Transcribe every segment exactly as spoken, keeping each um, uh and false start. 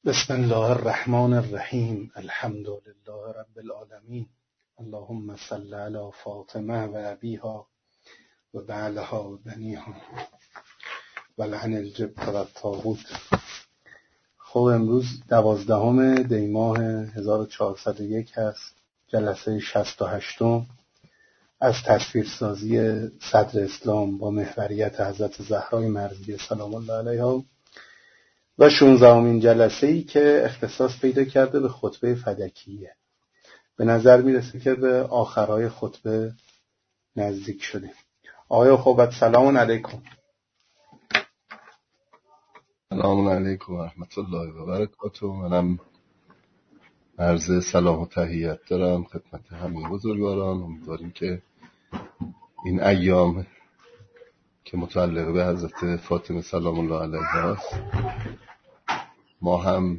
بسم الله الرحمن الرحیم. الحمد لله رب العالمین. اللهم صل علی فاطمه و ابیها و بعلها و بنیها و لعن الجبت و الطاغوت. خب امروز دوازدهم دی ماه هزار و چهارصد و یک هست، جلسه شصت و هشتم از تصویرسازی صدر اسلام با محوریت حضرت زهرای مرضیه سلام الله علیها و شانزدهمین جلسه‌ای که اختصاص پیدا کرده به خطبه فدکیه. به نظر میرسه که به آخرای خطبه نزدیک شدیم. آقای خوبت سلام علیکم. سلام علیکم و رحمت الله و برکاته. منم عرض سلام و تحیت دارم خدمت همه بزرگواران. امیدواریم که این ایام که متعلق به حضرت فاطمه سلام الله علیها است ما هم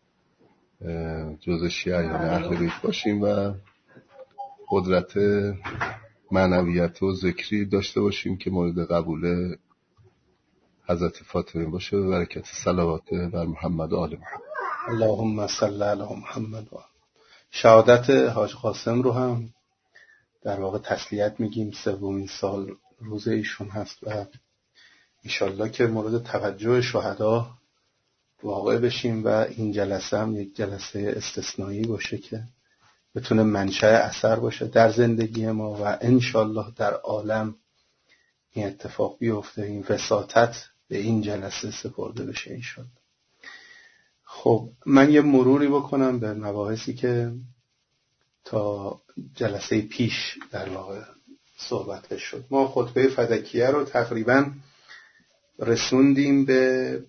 جز شیعیان اهل بیت باشیم و قدرت معنویت و ذکری داشته باشیم که مورد قبول حضرت فاطمه باشه و برکت صلوات بر محمد و آل محمد. اللهم صل علی محمد. و شهادت حاج قاسم رو هم در واقع تسلیت میگیم. سومین سال روز ایشون هست و انشالله که مورد توجه شهدا واقع بشیم و این جلسه هم یک جلسه استثنایی باشه که بتونه منشأ اثر باشه در زندگی ما و انشالله در عالم این اتفاق بیفته، این وساطت به این جلسه سپرده بشه انشالله. خب من یه مروری بکنم به مباحثی که تا جلسه پیش در واقع صحبت شد. ما خطبه فدکیه رو تقریبا رسوندیم به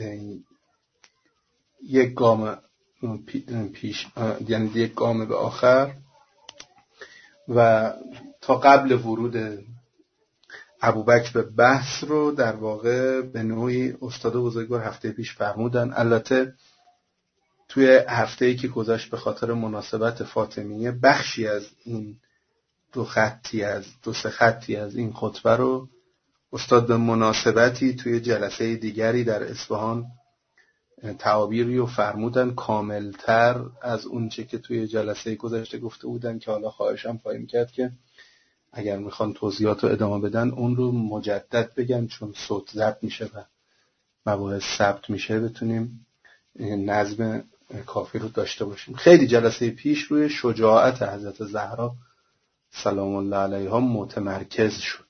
یک گام پیش، یعنی یک گام به آخر، و تا قبل ورود ابوبکر به بحث رو در واقع به نوعی استاد بزرگوار هفته پیش فرمودن. البته توی هفته‌ای که گذشت به خاطر مناسبت فاطمیه بخشی از این دو خطی از دو سه خطی از این خطبه رو استاد به مناسبتی توی جلسه دیگری در اصفهان تعابیری رو فرمودن کاملتر از اون چه که توی جلسه گذشته گفته بودن، که حالا خواهشم پایین کرد که اگر میخوان توضیحات رو ادامه بدن اون رو مجدد بگن، چون صوت ضبط میشه و مباحث ثبت میشه، بتونیم نظم کافی رو داشته باشیم. خیلی جلسه پیش روی شجاعت حضرت زهرا سلام الله علیها متمرکز شد.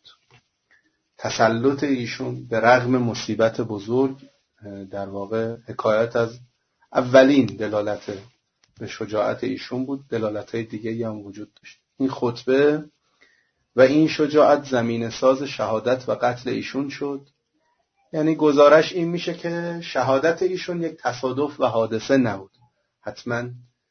تسلط ایشون به رغم مصیبت بزرگ در واقع حکایت از اولین دلالت به شجاعت ایشون بود. دلالت‌های دیگه‌ای هم وجود داشت. این خطبه و این شجاعت زمینه ساز شهادت و قتل ایشون شد. یعنی گزارش این میشه که شهادت ایشون یک تصادف و حادثه نبود، حتما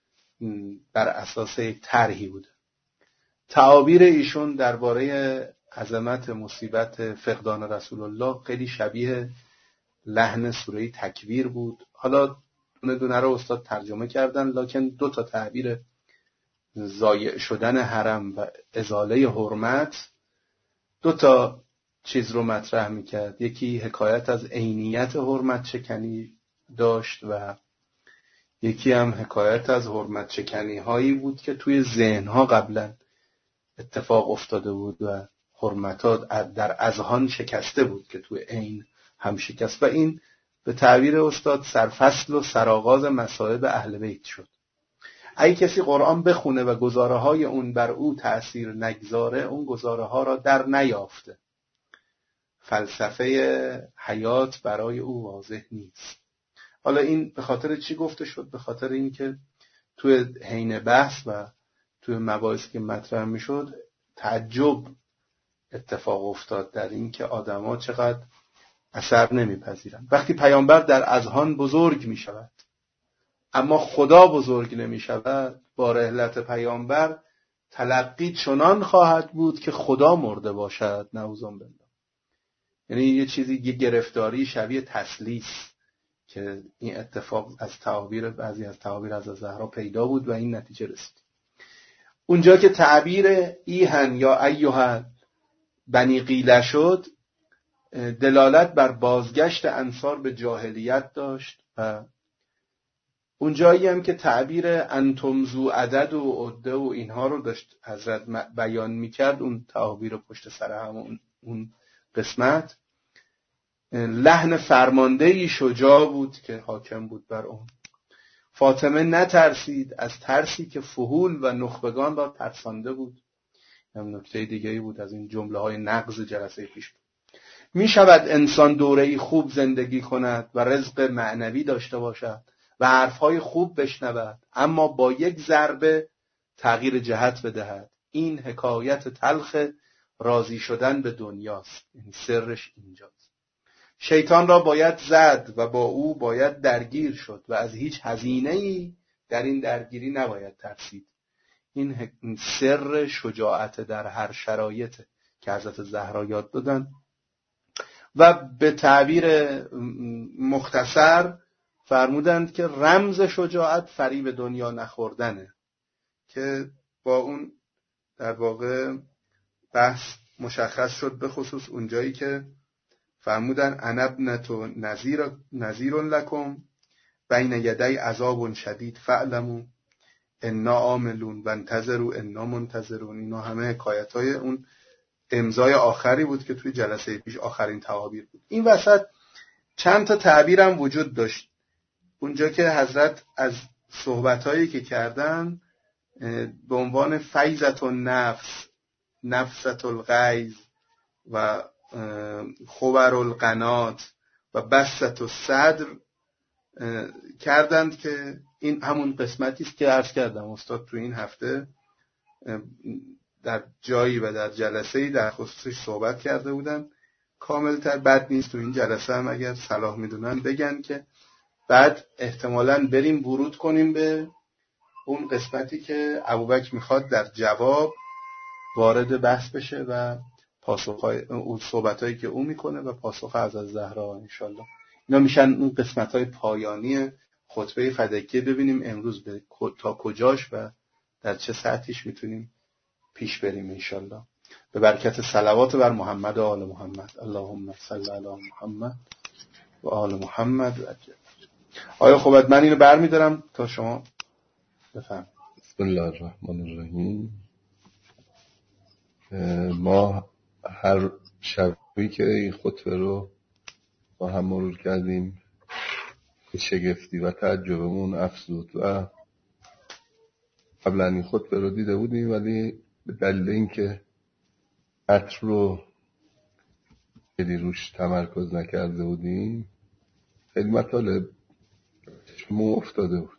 بر اساس یک طرحی بود. تعابیر ایشون درباره عظمت مصیبت فقدان رسول الله خیلی شبیه لحن سوره تکویر بود. حالا دونه دونه رو استاد ترجمه کردن، لکن دو تا تعبیر ضایع شدن حرم و ازاله حرمت دو تا چیز رو مطرح میکرد. یکی حکایت از عینیت حرمت شکنی داشت و یکی هم حکایت از حرمت شکنی هایی بود که توی ذهنها قبلا اتفاق افتاده بود و حرمت‌ها در اذهان شکسته بود که توی عین هم شکست، و این به تعبیر استاد سرفصل و سرآغاز مصائب اهل بیت شد. اگه کسی قرآن بخونه و گزاره های اون بر او تأثیر نگذاره، اون گزاره ها را در نیافته، فلسفه حیات برای او واضح نیست. حالا این به خاطر چی گفته شد؟ به خاطر اینکه توی حین بحث و توی مباحثی که مطرح میشد تعجب اتفاق افتاد در اینکه آدم‌ها چقدر اثر نمیپذیرند. وقتی پیامبر در اذهان بزرگ میشود اما خدا بزرگ نمیشود، با رحلت پیامبر تلقی چنان خواهد بود که خدا مرده باشد. نعوذ بالله. یعنی یه چیزی، یه گرفتاری شبیه تسلیس که این اتفاق از تعابیر بعضی از تعابیر از زهرا پیدا بود و این نتیجه رسید. اونجا که تعبیر ایهن یا ایها بنی قیله شد، دلالت بر بازگشت انصار به جاهلیت داشت و اون جایی هم که تعبیر انتم ذو عدد و عده و اینها رو داشت حضرت بیان میکرد، اون تعابیر پشت سر هم اون قسمت لحن فرماندهی شجاع بود که حاکم بود بر اون. فاطمه نترسید از ترسی که فحول و نخبگان را ترسانده بود. هم نکته دیگه‌ای بود از این جمله های نقض جلسه پیش بود. می شود انسان دوره‌ای خوب زندگی کند و رزق معنوی داشته باشد و حرفهای خوب بشنود، اما با یک ضربه تغییر جهت بدهد. این حکایت تلخ راضی شدن به دنیاست. این سرش اینجاست. شیطان را باید زد و با او باید درگیر شد و از هیچ هزینه‌ای در این درگیری نباید ترسید. این سر شجاعت در هر شرایط که حضرت زهرا یاد دادن. و به تعبیر مختصر فرمودند که رمز شجاعت فریب دنیا نخوردنه، که با اون در واقع بحث مشخص شد، به خصوص اونجایی که فرمودن انا ابنة نذیر نذیر لکم بین یدی عذاب شدید فاعلموا انا عاملون و انتظروا انا منتظرون. اینا همه حکایت‌های اون امضای آخری بود که توی جلسه پیش آخرین تعابیر بود. این وسط چند تا تعبیرم وجود داشت. اونجا که حضرت از صحبت‌هایی که کردن به عنوان فیضة النفس، نفسة الغیظ و خبر القنات و بسط الصدر کردند که این همون قسمتی است که عرض کردم استاد تو این هفته در جایی و در جلسه‌ای در خصوصش صحبت کرده بودن. کاملتر بد نیست تو این جلسه هم اگر صلاح میدونن بگن که بعد احتمالاً بریم ورود کنیم به اون قسمتی که ابوبکر میخواد در جواب وارد بحث بشه و پاسخهای اون صحبتایی که اون میکنه و پاسخ از از زهرا انشالله. اینا میشن اون قسمت‌های پایانی خطبه فدکیه. ببینیم امروز به تا کجاش و در چه سطحیش میتونیم پیش بریم انشالله. به برکت صلوات بر محمد و آل محمد. اللهم صل علی محمد و آل محمد و عجل. آیا خوبت من اینو برمیدارم تا شما بفهم. بسم الله الرحمن الرحیم. ما هر شبی که این خطبه رو با هم مرور کردیم به شگفتی و تعجبمون افزود و قبلا این خطبه رو دیده بودیم، ولی به دلیل اینکه عطر رو خیلی روش تمرکز نکرده بودیم خیلی مطالب چشممون افتاده بود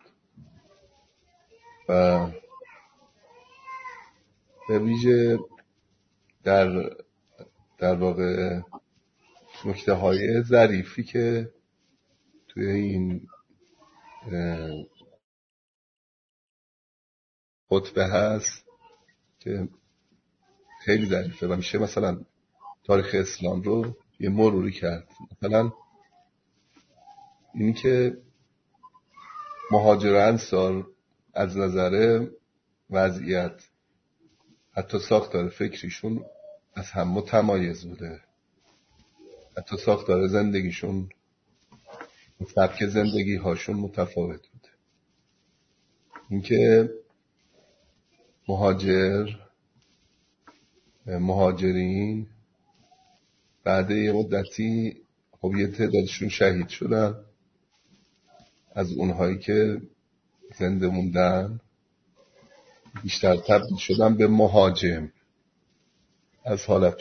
و به ویژه در در واقع نکته های ظریفی که توی این خطبه هست که خیلی ظریفه و میشه مثلا تاریخ اسلام رو یه مروری کرد. مثلا این که مهاجر انصار از نظر وضعیت حتی ساختار فکریشون از هم متمایز بوده، حتی ساختار زندگیشون، سبک زندگی هاشون متفاوت بوده. اینکه مهاجر مهاجرین بعد یه مدتی خب یه تعدادشون شهید شدن، از اونهایی که زنده موندن بیشتر تبدیل شدن به مهاجم، از حالت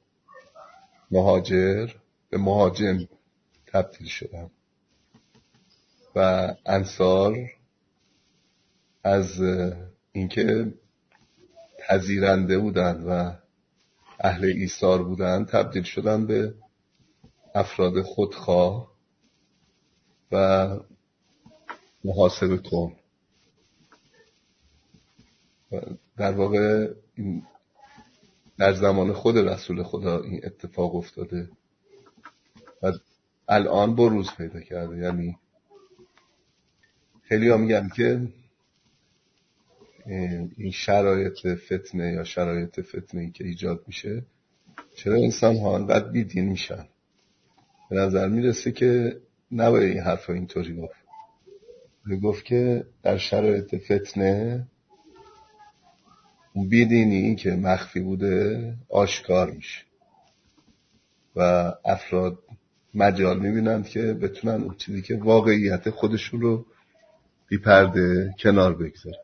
مهاجر به مهاجم تبدیل شدن و انصار از اینکه پذیرنده بودن و اهل ایثار بودن تبدیل شدن به افراد خودخواه و محاسبه کن. در واقع این در زمان خود رسول خدا این اتفاق افتاده و الان بروز پیدا کرده. یعنی خیلی ها میگن که این شرایط فتنه یا شرایط فتنه‌ای که ایجاد میشه چرا انسان ها انقدر بیدین میشن؟ به نظر میرسه که نباید این حرف اینطوری گفت. گفت که در شرایط فتنه اون بیدینی که مخفی بوده آشکار میشه و افراد مجال میبینند که بتونن اون چیزی که واقعیت خودشون رو بی پرده کنار بگذارن.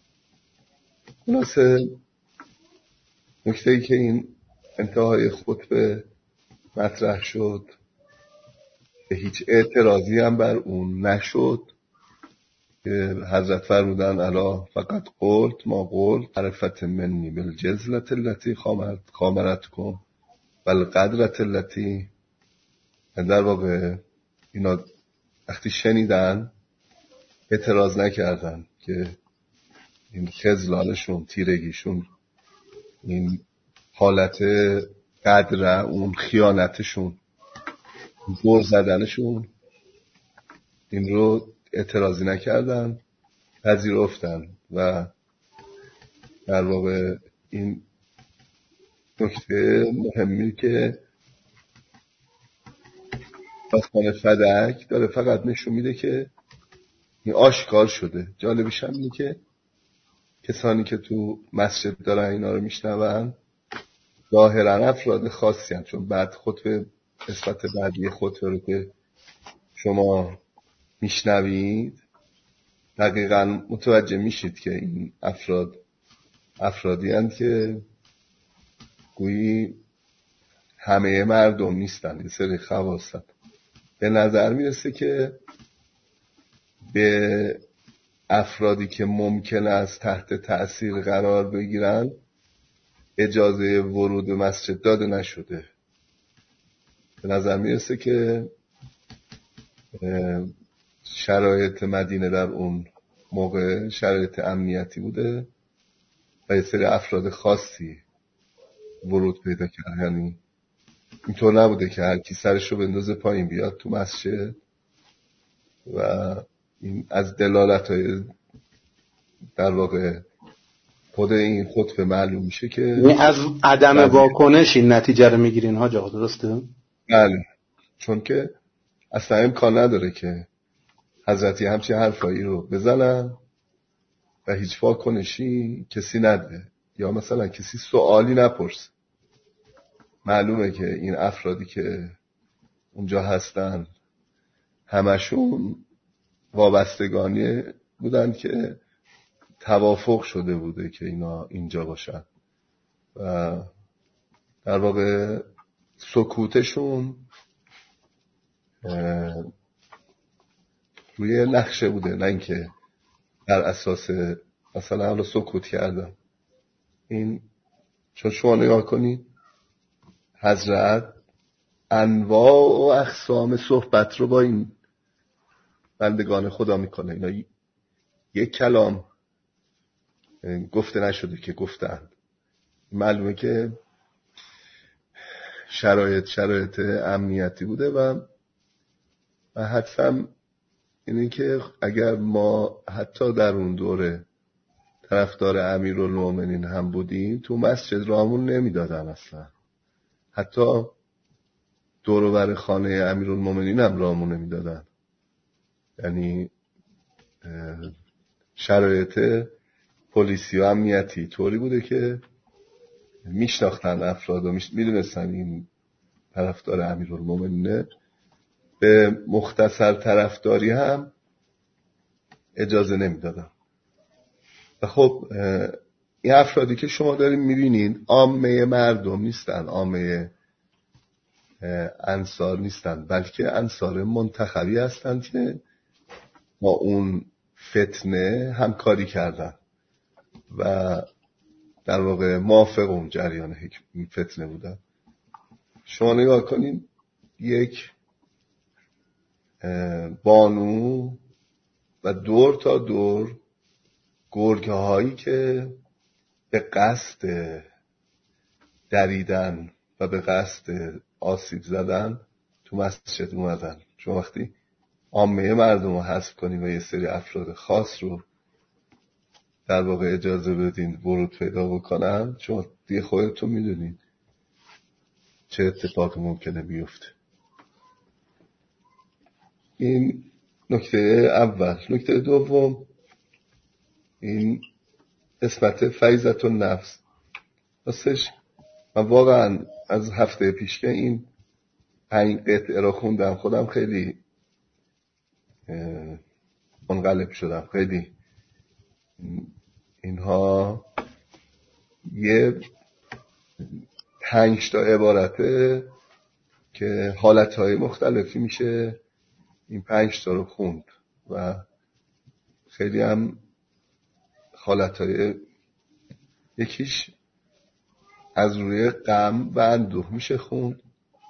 خلاصه نکته‌ای که این انتهای خطبه مطرح شد که هیچ اعتراضی هم بر اون نشد که حضرت فرمودن الا فقط قلت ما قلت عرفت منی بالجزلت التي خامرتکم والقدرت التي، در واقع اینا وقتی شنیدن اعتراض نکردن که این خذلانشون، تیرگیشون، این حالت قدر، اون خیانتشون، زور زدنشون، این رو اعتراضی نکردن، پذیرفتن و در واقع این نکته مهمی که داستان فدک داره فقط نشون میده که این آشکار شده. جالبش هم اینه که کسانی که تو مسجد دارن اینا رو میشنون ظاهرا افراد خاصی هم، چون بعد خطبه قسمت بعدی خطبه رو که شما میشنوید دقیقا متوجه میشید که این افراد افرادی هستند که گویی همه مردم نیستن، یه سری خواص هستند. به نظر میرسه که به افرادی که ممکن است تحت تأثیر قرار بگیرن اجازه ورود به مسجد داده نشده. به نظر میرسه که شرایط مدینه در اون موقع شرایط امنیتی بوده و یه سری افراد خاصی ورود پیدا کردن. یعنی اینطور نبوده که هر کی سرش رو بندازه پایین بیاد تو مسجد و این از دلالت‌های در واقع خود این خطبه معلوم میشه که یعنی از عدم واکنش این نتیجه رو میگیرین حاج آقا، درسته؟ بله، چون که اصلا امکان نداره که حضرتی همچین حرفایی رو بزنن و هیچ واکنشی کسی نده یا مثلا کسی سوالی نپرسه. معلومه که این افرادی که اونجا هستن همشون وابستگانی بودن که توافق شده بوده که اینا اینجا باشن و در واقع سکوتشون روی نقشه بوده، نه اینکه بر اساس مثلا رو سکوت کردن. این چون شما نگاه کنید حضرت انواع و اقسام صحبت رو با این بندگان خدا میکنه. اینا یک کلام گفته نشده که گفتن. معلومه که شرایط شرایط امنیتی بوده و و حدسم اینه که اگر ما حتی در اون دوره طرفدار امیرالمومنین هم بودیم تو مسجد رامون نمیدادن، اصلا حتی دور و بر خانه امیرالمومنین هم رامون نمیدادن. یعنی شرایط پلیسی و امنیتی طوری بوده که میشناختن افراد و میدونستن این طرفدار امیرالمومنینه، به مختصر طرفداری هم اجازه نمیدادن. و خب این افرادی که شما دارین میبینین عامه مردم نیستن، عامه انصار نیستن، بلکه انصار منتخبی هستند که با اون فتنه همکاری کردن و در واقع موافق اون جریان فتنه بودن. شما نگاه کنین یک بانو و دور تا دور گرگه هایی که به قصد دریدن و به قصد آسیب زدن تو مسجد اومدن. شما وقتی عامه مردم رو حذف کنین و یه سری افراد خاص رو در واقع اجازه بدین ورود پیدا بکنن، شما دیگه خودتون میدونین چه اتفاق ممکنه بیفته. این نکته اول. نکته دوم، این قسمت فیضت النفس راستش من واقعا از هفته پیش که این پنج قطعه را خوندم خودم خیلی منقلب شدم. خیلی اینها یه پنج تا عبارته که حالتهای مختلفی میشه این پنج تا رو خوند و خیلی هم حالتهای، یکیش از روی غم و اندوه میشه خوند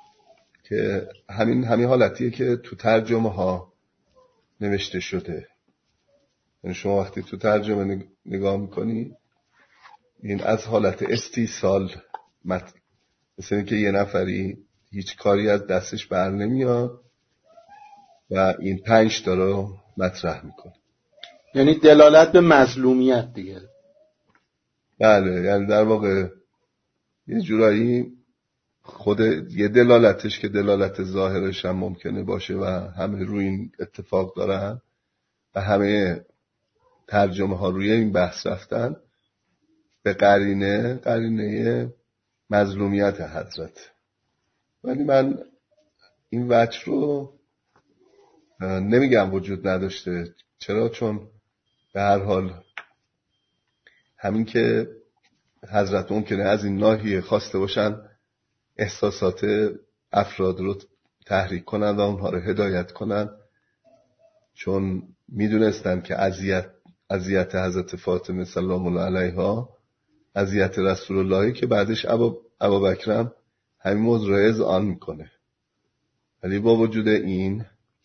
که همین همین حالتیه که تو ترجمه ها نوشته شده. یعنی شما وقتی تو ترجمه نگاه میکنی این از حالت استیصال، مثل اینکه یه نفری هیچ کاری از دستش بر نمیاد و این پنج تا رو مطرح میکنه. یعنی دلالت به مظلومیت دیگه. بله، یعنی در واقع یه جورایی خود یه دلالتش که دلالت ظاهرش هم ممکنه باشه و همه روی این اتفاق دارن و همه ترجمه ها روی این بحث رفتن به قرینه قرینه مظلومیت حضرت. ولی من این وجه رو نمیگم وجود نداشته. چرا؟ چون به هر حال همین که حضرت ممکنه از این ناحیه خواسته باشن احساسات افراد رو تحریک کنن و اونها رو هدایت کنن، چون میدونستن که اذیت اذیت حضرت فاطمه سلام الله علیها اذیت رسول اللهی که بعدش ابا ابوبکرم همین موضوع رو اذعان میکنه. ولی با وجود این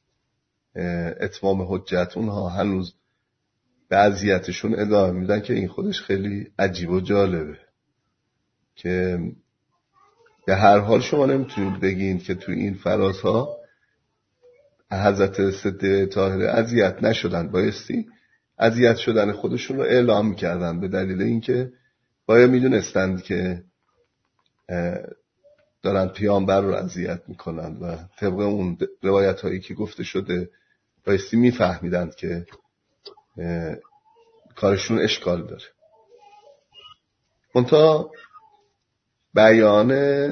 اتمام حجت اونها هنوز به اذیتشون ادامه میدن که این خودش خیلی عجیب و جالبه که به هر حال شما نمیتونید بگین که تو این فرازها حضرت صدیقه طاهره اذیت نشدن. بایستی اذیت شدن خودشون رو اعلام میکردن به دلیل اینکه باید میدونستند که دارن پیامبر رو اذیت میکنن و طبق اون روایت هایی که گفته شده بایستی میفهمیدند که کارشون اشکال داره. منتها بیان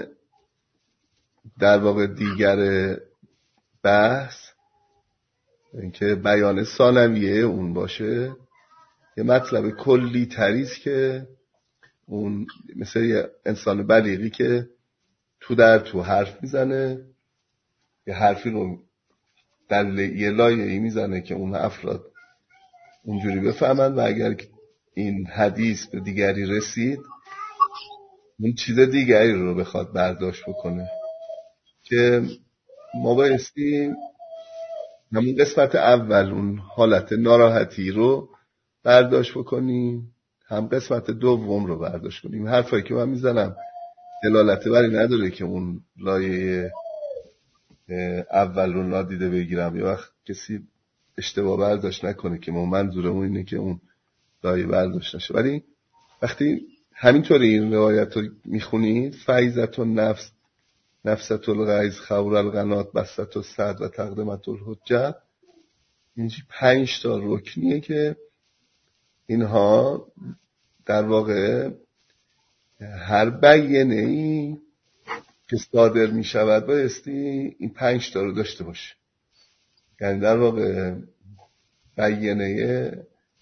در واقع دیگر بحث اینکه بیان ثانویه اون باشه یه مطلب کلی تریست که اون مثل یه انسان بلیغی که تو در تو حرف میزنه، یه حرفی رو در یه لایه‌ای میزنه که اون افراد اونجوری بفهمن و اگر این حدیث به دیگری رسید اون چیز دیگری رو بخواد برداشت بکنه که ما بایستی همون قسمت اول اون حالت ناراحتی رو برداشت بکنیم، هم قسمت دوم رو برداشت کنیم. حرفایی که من میزنم دلالت بری نداره که اون لایه اول رو نادیده بگیرم یا وقت کسی اشتباه برداشت نکنه که ما منظورمون اینه که اون لایه برداشت نشه. ولی وقتی همینطوری این روایت رو میخونید فیضت النفس نفست الغیظ خور القنات بسط الصدر و تقدمت الحجه، این پنج تا رکنیه که اینها در واقع هر بیانه‌ای که صادر می شود بایستی این پنج تا رو داشته باشه. یعنی در واقع بیانه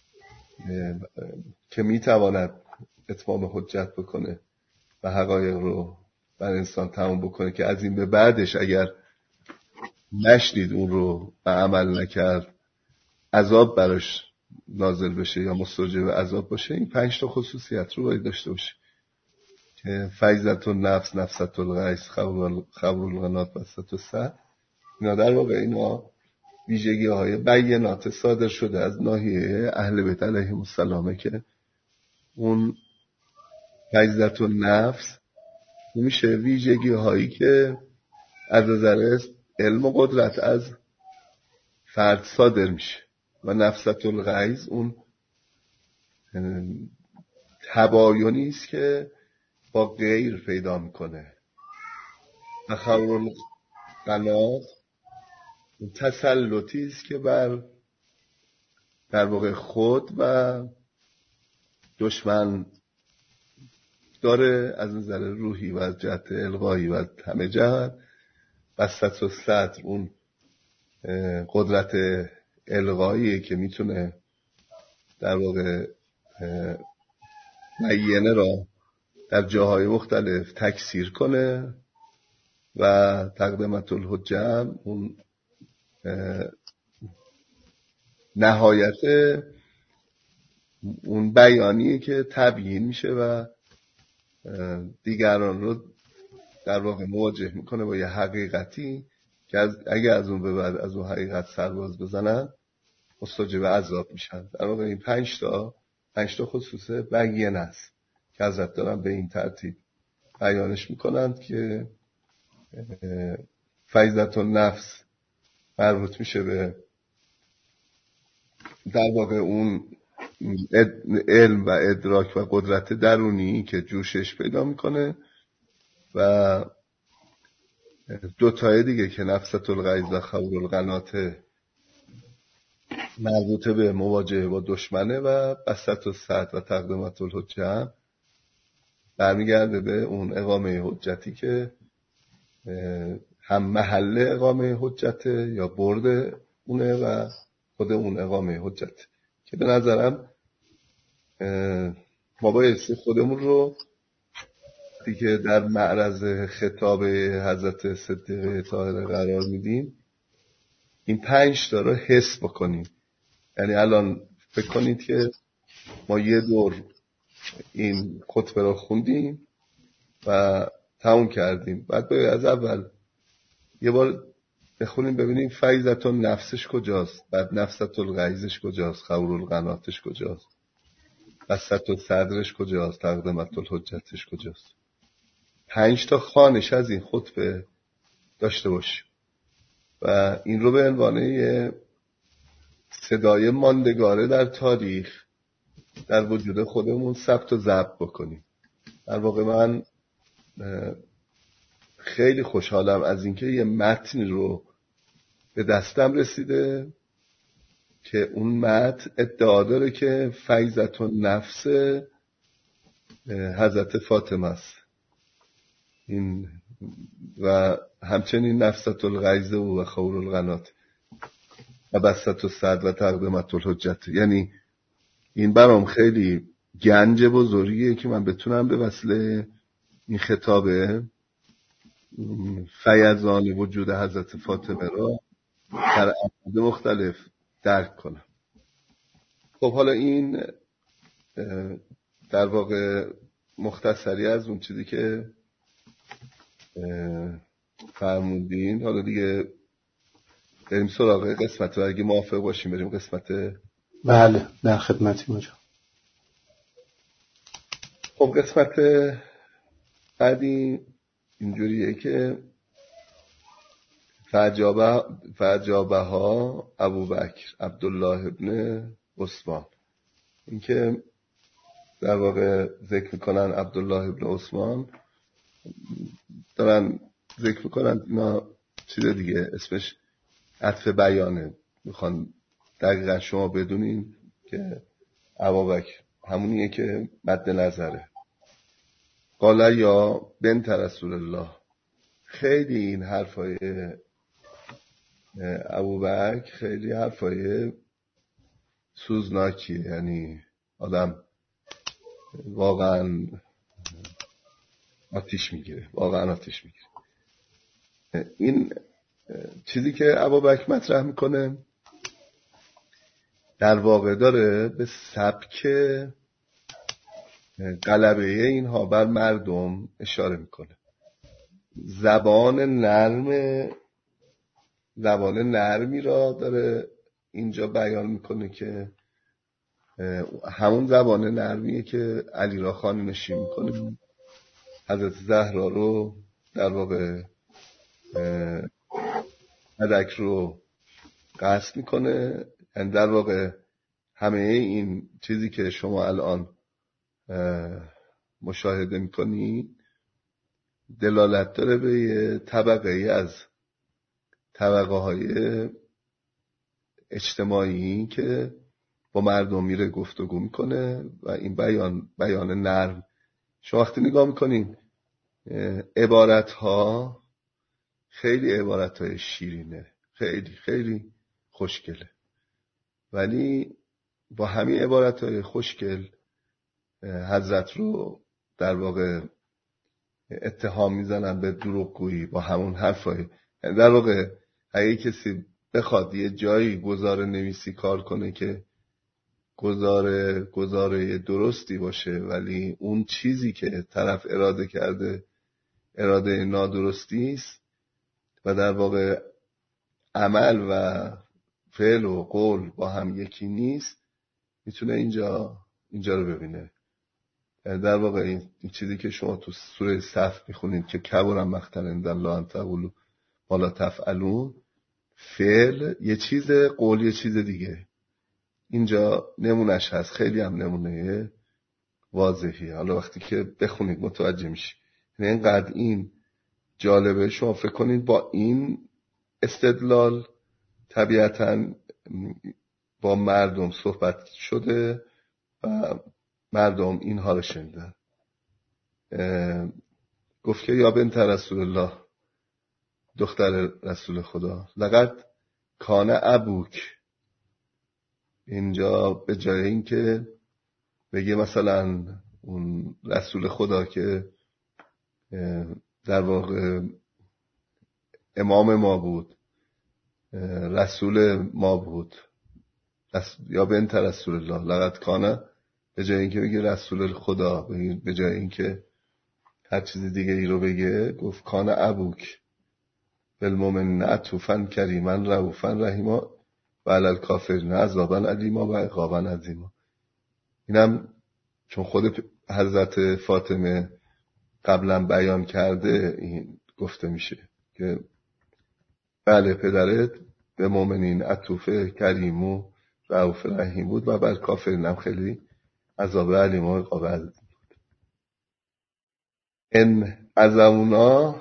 که می تواند اتمام حجت بکنه و حقایق رو بر انسان تمام بکنه که از این به بعدش اگر نشنید اون رو و عمل نکرد عذاب براش نازل بشه یا مستوجب عذاب باشه، این پنج تا خصوصیت رو باید داشته باشه که فیضت النفس نفست الغیظ خور القنات بسط الصدر. اینا در واقع اینا ویژگی های بیانات صادر شده از ناحیه اهل بیت علیهم السلام که اون فیضت النفس میشه ویژگی هایی که از نظر علم و قدرت از فرد صادر میشه و نفست الغیظ اون تباینی است که با غیر پیدا میکنه و خور القنات تسلطی است که بر در واقع خود و دشمن داره از نظر روحی و از جهت القایی و از همه جهت. وسط و صدر اون قدرت القاییه که میتونه در واقع معینه را در جاهای مختلف تکثیر کنه و تقدمت الحجه هم اون نهایت اون بیانیه که تبیین میشه و دیگران رو در واقع مواجه میکنه با یه حقیقتی که از اگه از اون به بعد از اون حقیقت سرباز بزنن مستوجب عذاب میشن. در واقع این پنج تا پنج تا خصوص بیانه است که حضرت دارن به این ترتیب بیانش میکنند که فیضت النفس مربوط میشه به در واقع اون علم و ادراک و قدرت درونی که جوشش پیدا میکنه و دوتای دیگه که نفست الغیظ و خور القنات مربوطه به مواجهه با دشمنه و بسط الصدر و تقدمت الحجه برمیگرده به اون اقامه حجتی که هم محل اقامه حجته یا برد اونه و خود اون اقامه حجت که به نظرم ما بایستی خودمون رو دیگه در معرض خطاب حضرت صدیقه طاهره قرار میدیم این پنج تا رو حس بکنیم. یعنی الان فکر کنید که ما یه دور این خطبه رو خوندیم و تموم کردیم، بعد باید از اول یه بار بخونیم ببینیم فیضت نفسش کجاست، بعد نفست الغیظش کجاست، خور القناتش کجاست، بسط صدرش کجاست، تقدمت الحجتش کجاست. پنج تا خوانش از این خطبه داشته باشیم و این رو به عنوان یه صدای ماندگاره در تاریخ در وجود خودمون ثبت و ضبط بکنیم. در واقع من خیلی خوشحالم از اینکه یه متن رو به دستم رسیده که اون متن ادعا داره که فیضت النفس حضرت فاطمه است این و همچنین نفست الغیظ و خور القنات و بسط الصدر و تقدمت الحجت. یعنی این برام خیلی گنج بزرگیه که من بتونم به وسیله این خطابه فیضان وجود حضرت فاطمه را در ابعاد مختلف درک کنم. خب حالا این در واقع مختصری از اون چیزی که فرمودین. حالا دیگه بریم سراغ قسمت و اگه موافق باشیم بریم قسمت. بله در خدمتیم آجا. خب قسمت بعدی اینجوریه که فجابه فجابه ها ابوبکر عبدالله ابن عثمان. این که در واقع ذکر میکنن عبدالله ابن عثمان دارن ذکر میکنن اینا چیز دیگه اسمش عطف بیانه، میخوان دقیقا شما بدونین که ابوبکر همونیه که مد نظره. قال یا بنت رسول الله. خیلی این حرفای ابوبکر خیلی حرفای سوزناکیه، یعنی آدم واقعا آتیش میگیره، واقعا آتیش میگیره. این چیزی که ابوبکر مطرح میکنه در واقع داره به سبک غلبه اینها بر مردم اشاره میکنه. زبان نرم زبان نرمی را داره اینجا بیان میکنه که همون زبان نرمیه که علی را خانه نشین میکنه، حضرت زهرا رو در واقع ملک رو قصد میکنه. یعنی در واقع همه این چیزی که شما الان مشاهده میکنی دلالت داره به یه طبقه ای از طبقه های اجتماعی که با مردم میره گفتگو میکنه و این بیان بیان نرم. شما وقتی نگاه میکنین عبارت ها خیلی عبارت های شیرینه، خیلی خیلی خوشگله، ولی با همین عبارت های خوشگل حضرت رو در واقع اتهام میزنن به دروغگویی با همون حرفای. در واقع اگه کسی بخواد یه جایی گزاره نویسی کار کنه که گزاره گزاره درستی باشه ولی اون چیزی که طرف اراده کرده اراده نادرستی است و در واقع عمل و فعل و قول با هم یکی نیست، میتونه اینجا اینجا رو ببینه. در واقع این, این چیزی که شما تو سوره صف میخونید که کبر مقتا عند الله ان تقولوا ما لا تفعلون، فعل یه چیز، قول یه چیز دیگه. اینجا نمونش هست، خیلی هم نمونه واضحی. حالا وقتی که بخونید متوجه میشی. یعنی اینقدر این جالبه. شما فکر کنید با این استدلال طبیعتاً با مردم صحبت شده و مردم اینها رو شنیدن. گفت که یا بنت رسول الله، دختر رسول خدا، لقد کان ابوک. اینجا به جای این که بگه مثلا اون رسول خدا که در واقع امام ما بود، رسول ما بود، یا بنت رسول الله لقد کان، به جای اینکه بگه رسول خدا، به جای اینکه هر چیز دیگه ای رو بگه، گفت کان ابوک بالمؤمنین عطوفا کریما رؤوفا رحیما و علی الکافرین عذابا علیما و عقابا عظیما. اینم چون خود حضرت فاطمه قبلا بیان کرده این گفته میشه که بله پدرت به مؤمنین عطوف کریم و رؤوف رحیم بود و بر کافرین هم خیلی عذاب علیم و عقاب عظیم بود. ان عزمونا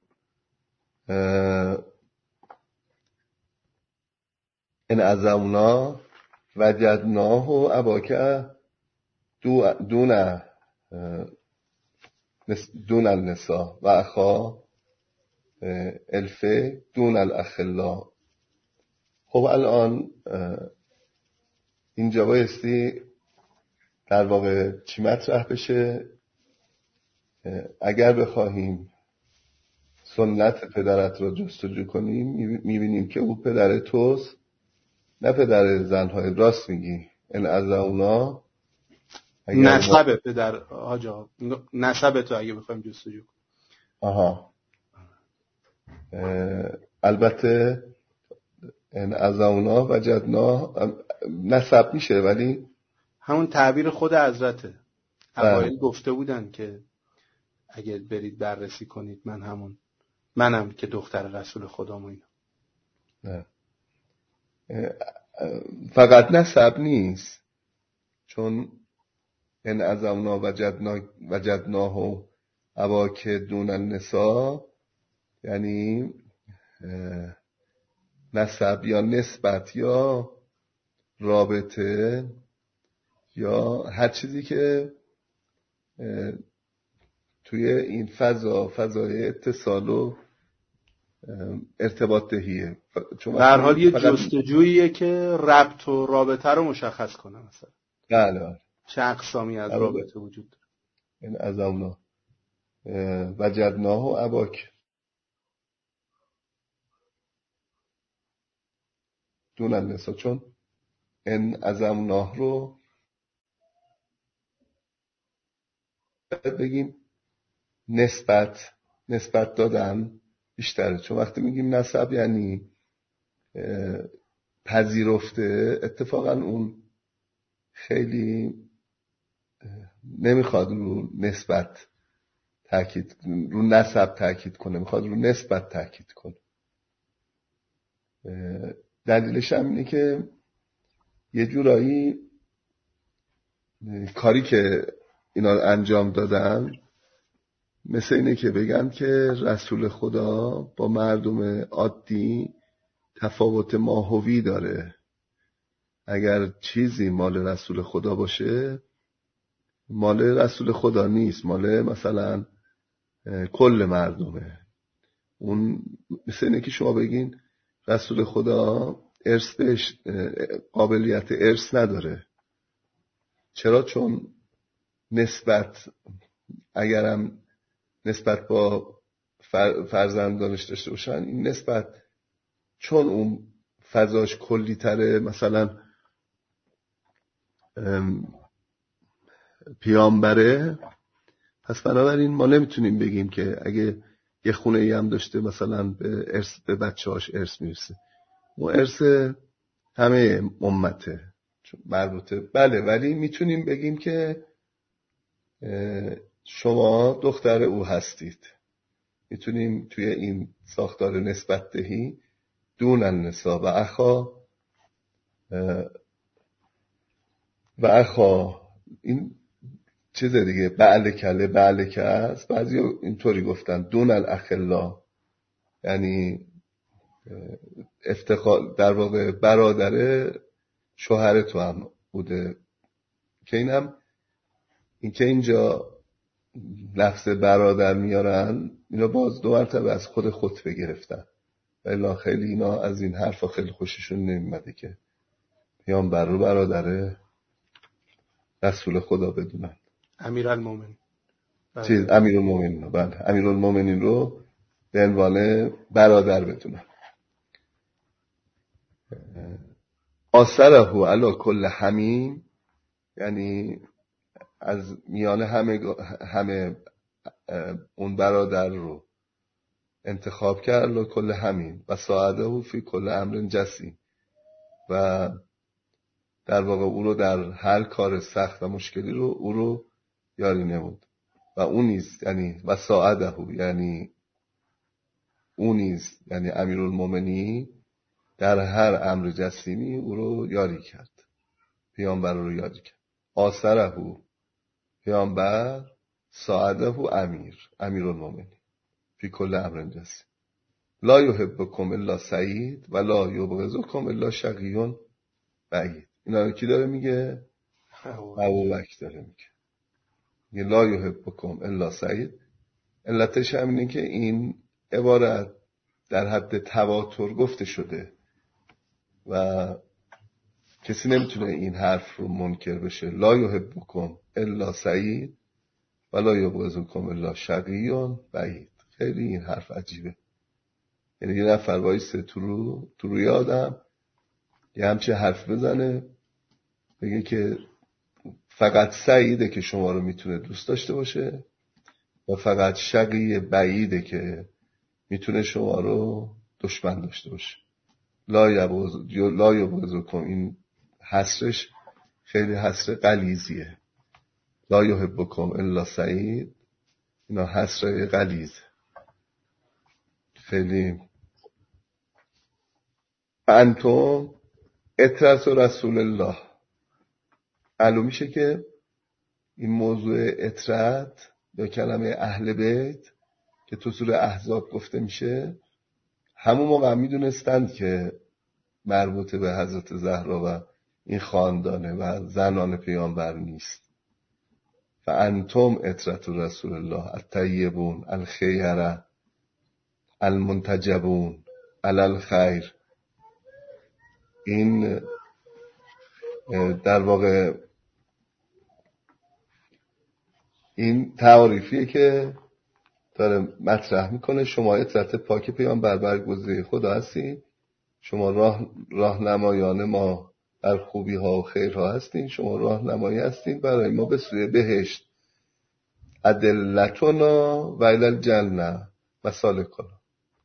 ان عزمونا وجدناه اباک دون دون النساء و اخا الفه دون الاخلا. خب الان اینجا بایستی در واقع چی مطرح بشه؟ اگر بخواهیم سنت پدرت رو جستجو کنیم میبینیم که او پدر توست، نه پدر زنهای. راست میگی. این از اونا نسب ما... پدر آجا نسب تو اگه بخوایم جستجو کنیم. آها البته این از اونا وجدنا نسب میشه، ولی همون تعبیر خود حضرته. اوایل گفته بودن که اگه برید بررسی کنید من همون منم که دختر رسول خدام و اینا. نه. فقط نسب نیست، چون ان عزمنا وجدنا وجدناه اباک دون النساء یعنی نسب یا نسبت یا رابطه یا هر چیزی که توی این فضا فضای اتصال و ارتباط دهیه. چون در حال یه جستجوییه که ربط و رابطه رو مشخص کنه. مثلا بله چه اقسامی از رابطه وجود داره. این از اونا وجدناه و اباک دون النساء، چون این از اوناه رو بگیم نسبت نسبت دادن بیشتره، چون وقتی میگیم نسب یعنی پذیرفته، اتفاقا اون خیلی نمیخواد رو نسبت تاکید رو نسب تاکید کنه، میخواد رو نسبت تاکید کنه. دلیلش هم اینه که یه جورایی کاری که اینا انجام دادن مثل اینه که بگن که رسول خدا با مردم عادی تفاوت ماهوی داره. اگر چیزی مال رسول خدا باشه مال رسول خدا نیست، مال مثلا کل مردمه. اون مثل اینه که شما بگین رسول خدا ارث بهش قابلیت ارث نداره. چرا؟ چون نسبت اگرم نسبت با فرزندانش داشته باشن، این نسبت چون اون فضاش کلی تره، مثلا پیامبره، پس بنابراین ما نمیتونیم بگیم که اگه یه خونه ای هم داشته مثلا به ارث به بچه‌هاش ارث میرسه. اون ارث همه امته مربوطه. بله، ولی میتونیم بگیم که شما دختر او هستید. میتونیم توی این ساختار نسبت دهی دون النساء و اخا و اخا، این چیز دیگه، بعل کله بعل که است. بعضی اینطوری گفتن دون الاخلا، یعنی افتخار در واقع برادر شوهر تو هم بوده. که اینم این که اینجا لفظ برادر میارن، اینا باز دو مرتبه از خود خطبه گرفتن. ولی خیلی اینا از این حرفا خیلی خوششون نمیمده که پیامبر رو برادر رسول خدا بدونن. امیرالمومنین چیز امیرالمومنین بله امیرالمومنین رو به عنوان برادر بدونن. آثره علی کل حمیم، یعنی از میان همه همه اون برادر رو انتخاب کرد کل همین و ساعده فی کل امر جسیم، و در واقع او رو در هر کار سخت و مشکلی رو او رو یاری نمود. و اون نیست یعنی و ساعده یعنی اون نیست یعنی امیرالمومنین در هر امر جسیمی او رو یاری کرد، پیامبر رو یاری کرد. آثره پیامبر، ساعده امیر امیرالمومنین فی کل امر جسیم، لا یحبکم الا سعید و لا یبغضکم الا شقی بعید. اینا رو کی داره میگه؟ ابوبکر داره میگه. میگه لا یحبکم الا سعید. علتش همینه که این عبارت در حد تواتر گفته شده و کسی نمیتونه این حرف رو منکر بشه. لا یحبکم الا سعید و لا یبغضکم الا شقی بعید. خیلی این حرف عجیبه. یعنی یه نفر وایسه تو رو تو روی آدم یه همچه حرف بزنه، بگه که فقط سعیده که شما رو میتونه دوست داشته باشه و فقط شقی بعیده که میتونه شما رو دشمن داشته باشه. لا یبغض لا یبغضکم، این حسرش خیلی حسر غلیظیه. لا یحبکم الا سعید، اینا حسر غلیظ خیلی. انتم اطرت رسول الله، معلوم میشه که این موضوع اطرت یا کلمه اهل بیت که تو سوره احزاب گفته میشه، همون موقع میدونستند که مربوط به حضرت زهرا و این خاندانه و زنان پیامبر نیست. فانتم اطرت رسول الله الطیبون الخیره المنتجبون علی الخیر. این در واقع این تعریفیه که داره مطرح میکنه. شما اطرت پاک پیامبر برگزیده خدا هستین، شما راه راهنمایان ما در خوبی ها و خیرها هستین، شما راهنمایی هستین برای ما به سوی بهشت. ادلتنا و الی الجنه و سالکنا.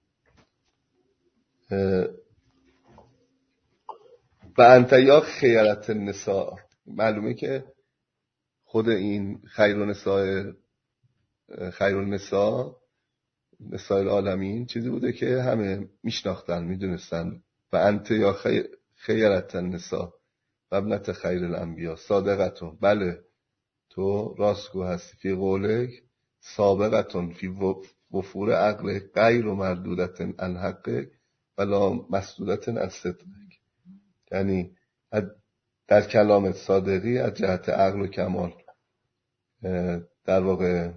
و انت یا خیرت النساء، معلومه که خود این خیر النساء خیر النساء نساء العالمین چیزی بوده که همه میشناختن میدونستن. و انت یا خیرت النساء و ابنت خیر الانبیا صادقتون، بله تو راستگو هستی، فی قولک سابقتون فی وفور عقل غیر مردودت عن حقک ولا مسدودت از صدق، یعنی در کلام صادقی از جهت عقل و کمال در واقع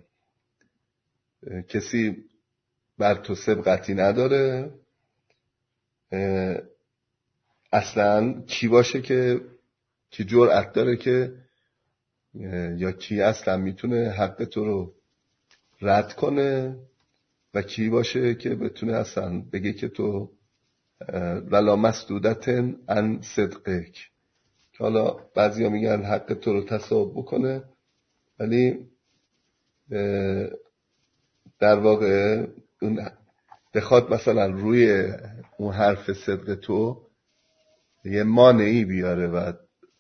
کسی بر تو سبقتی نداره. اصلا کی باشه که کی جرأت داره که یا کی اصلا میتونه حق تو رو رد کنه و کی باشه که بتونه اصلا بگه که تو ولا مسدودتن عن صدقک، که حالا بعضیا میگن حق تو رو تصاحب بکنه، ولی در واقع اون بخواد مثلا روی اون حرف صدق تو یه مانعی بیاره و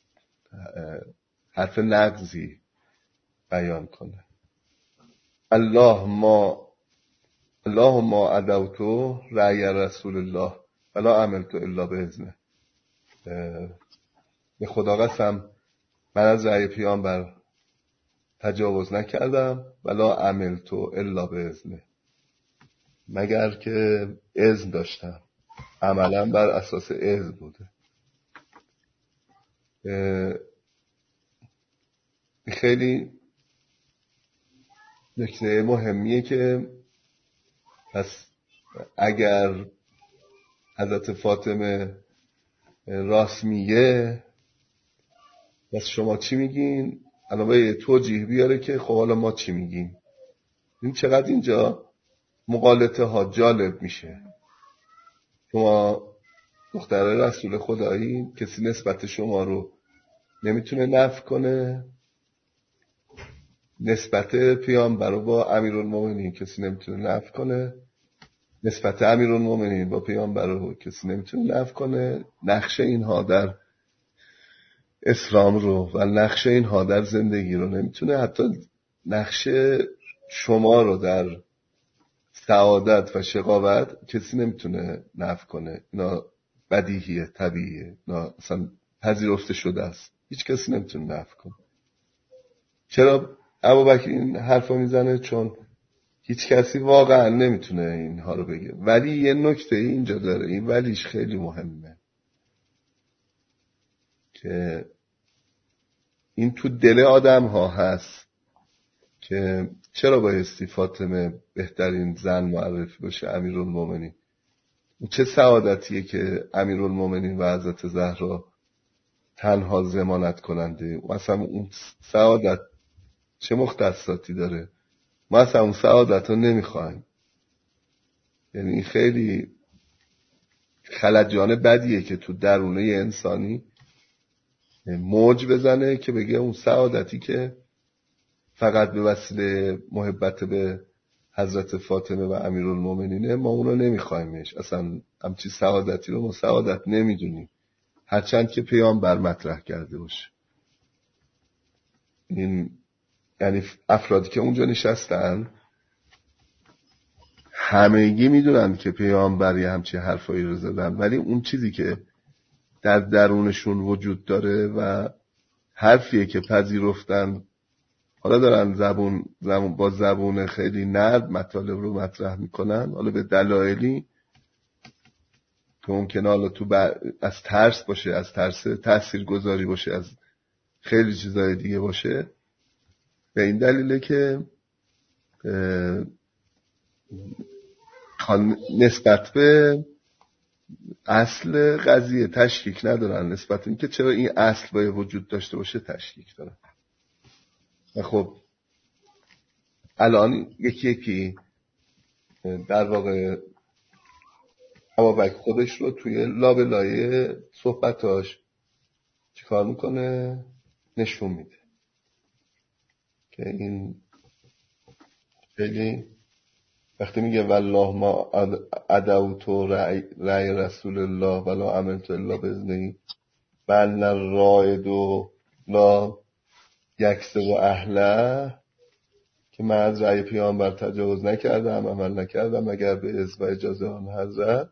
حرف نقضی بیان کنه. الله ما الله ما عدوتو رأی رسول الله ولا عملت الا باذنه. به خدا قسم من از رأی پیامبر تجاوز نکردم ولا عملت الا باذنه، مگر که اذن داشتم، عملا بر اساس اذن بوده. خیلی نکته مهمیه که پس اگر حضرت فاطمه راست میگه پس شما چی میگین؟ الان باید توجیه بیاره که خب حالا ما چی میگیم. این چقدر اینجا مغالطه ها جالب میشه. شما دختر رسول خدایی، کسی نسبت شما رو نمیتونه نفی کنه، نسبت پیامبر رو با امیرالمومنین کسی نمیتونه نفی کنه، نسبت امیرالمومنین با پیامبر رو کسی نمیتونه نفی کنه، نقش اینها در اسلام رو و نقش اینها در زندگی رو نمیتونه، حتی نقش شما رو در سعادت و شقاوت کسی نمیتونه نفی کنه. اینا بدیهیه، طبیعیه، اینا اصلا پذیرفته شده است، هیچ کسی نمیتونه نفی کنه. چرا ابوبکر این حرفا میزنه؟ چون هیچ کسی واقعا نمیتونه اینها رو بگه. ولی یه نکته اینجا داره، این ولیش خیلی مهمه، که این تو دل آدم ها هست که چرا بایستی فاطمه بهترین زن معرفی باشه امیرالمومنین. چه سعادتیه که امیرالمومنین و حضرت زهرا تنها ضمانت کننده. مثلا اون سعادت چه مختصاتی داره؟ ما اصلا اون سعادت رو نمیخوایم. یعنی این خیلی خلجان بدیه که تو درونه انسانی موج بزنه که بگه اون سعادتی که فقط به وسیله محبت به حضرت فاطمه و امیرالمومنینه ما اون رو نمیخوایمش. اصلا همچی سعادتی رو ما سعادت نمیدونیم، هرچند که پیامبر مطرح کرده باشه. این یعنی افرادی که اونجا نشستن همگی میدونن که پیامبر یه همچی حرفایی رو زدن، ولی اون چیزی که در درونشون وجود داره و حرفیه که پذیرفتن، حالا دارن زبون, زبون با زبون خیلی نرم مطالب رو مطرح میکنن، حالا به دلایلی که ممکنه حالا تو از ترس باشه، از ترس تأثیر گذاری باشه، از خیلی چیزای دیگه باشه. به این دلیله که نسبت به اصل قضیه تشکیک ندارن، نسبت این که چرا این اصل باید وجود داشته باشه تشکیک دارن. و خب الان یکی یکی در واقع ابوبکر خودش رو توی لابلای صحبتاش چیکار میکنه؟ نشون میده که این خیلی وقتی میگه والله ما عدوتو رأی رسول الله ولا عملت الا باذنه بل الرائد لا یکسب و اهله، که من از رأی پیامبر تجاوز نکردم، عمل نکردم مگر به اذن و اجازه آن حضرت،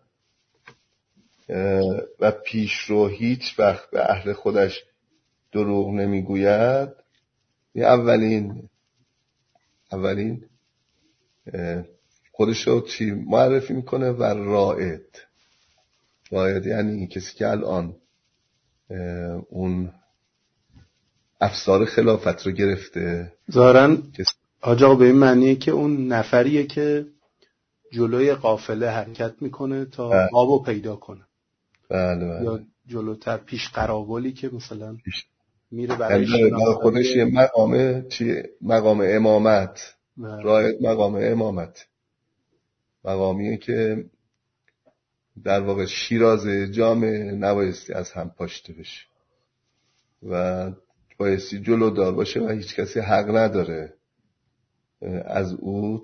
و پیش رو هیچ وقت به اهل خودش دروغ نمیگوید. این اولین اولین خودش رو چی معرفی میکنه؟ و رائد. رایت یعنی کسی که الان اون افسار خلافت رو گرفته ظاهرن کسی... آجا به این معنیه که اون نفریه که جلوی قافله حرکت میکنه تا بله. آبو پیدا کنه. بله بله. یا جلوتر پیش قراولی که مثلا پیش. میره برای برای خودش یه مقام چیه؟ مقام امامت. بله. رایت مقام امامت مقامیه که در واقع شیراز جامعه نبایستی از هم پاشته بشه و بایستی جلو دار باشه و هیچ کسی حق نداره از او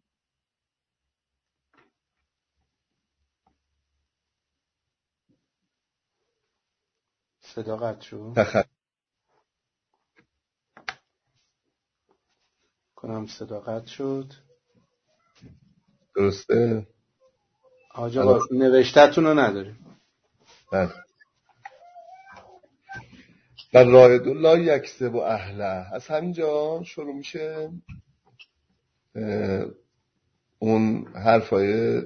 صدا قطع شد. تخ... کنم صدا قطع شد. درسته؟ آجا با نوشته‌تون رو نداریم. بله. و رائد الله یکسه و اهله. از همینجا شروع میشه اون حرفای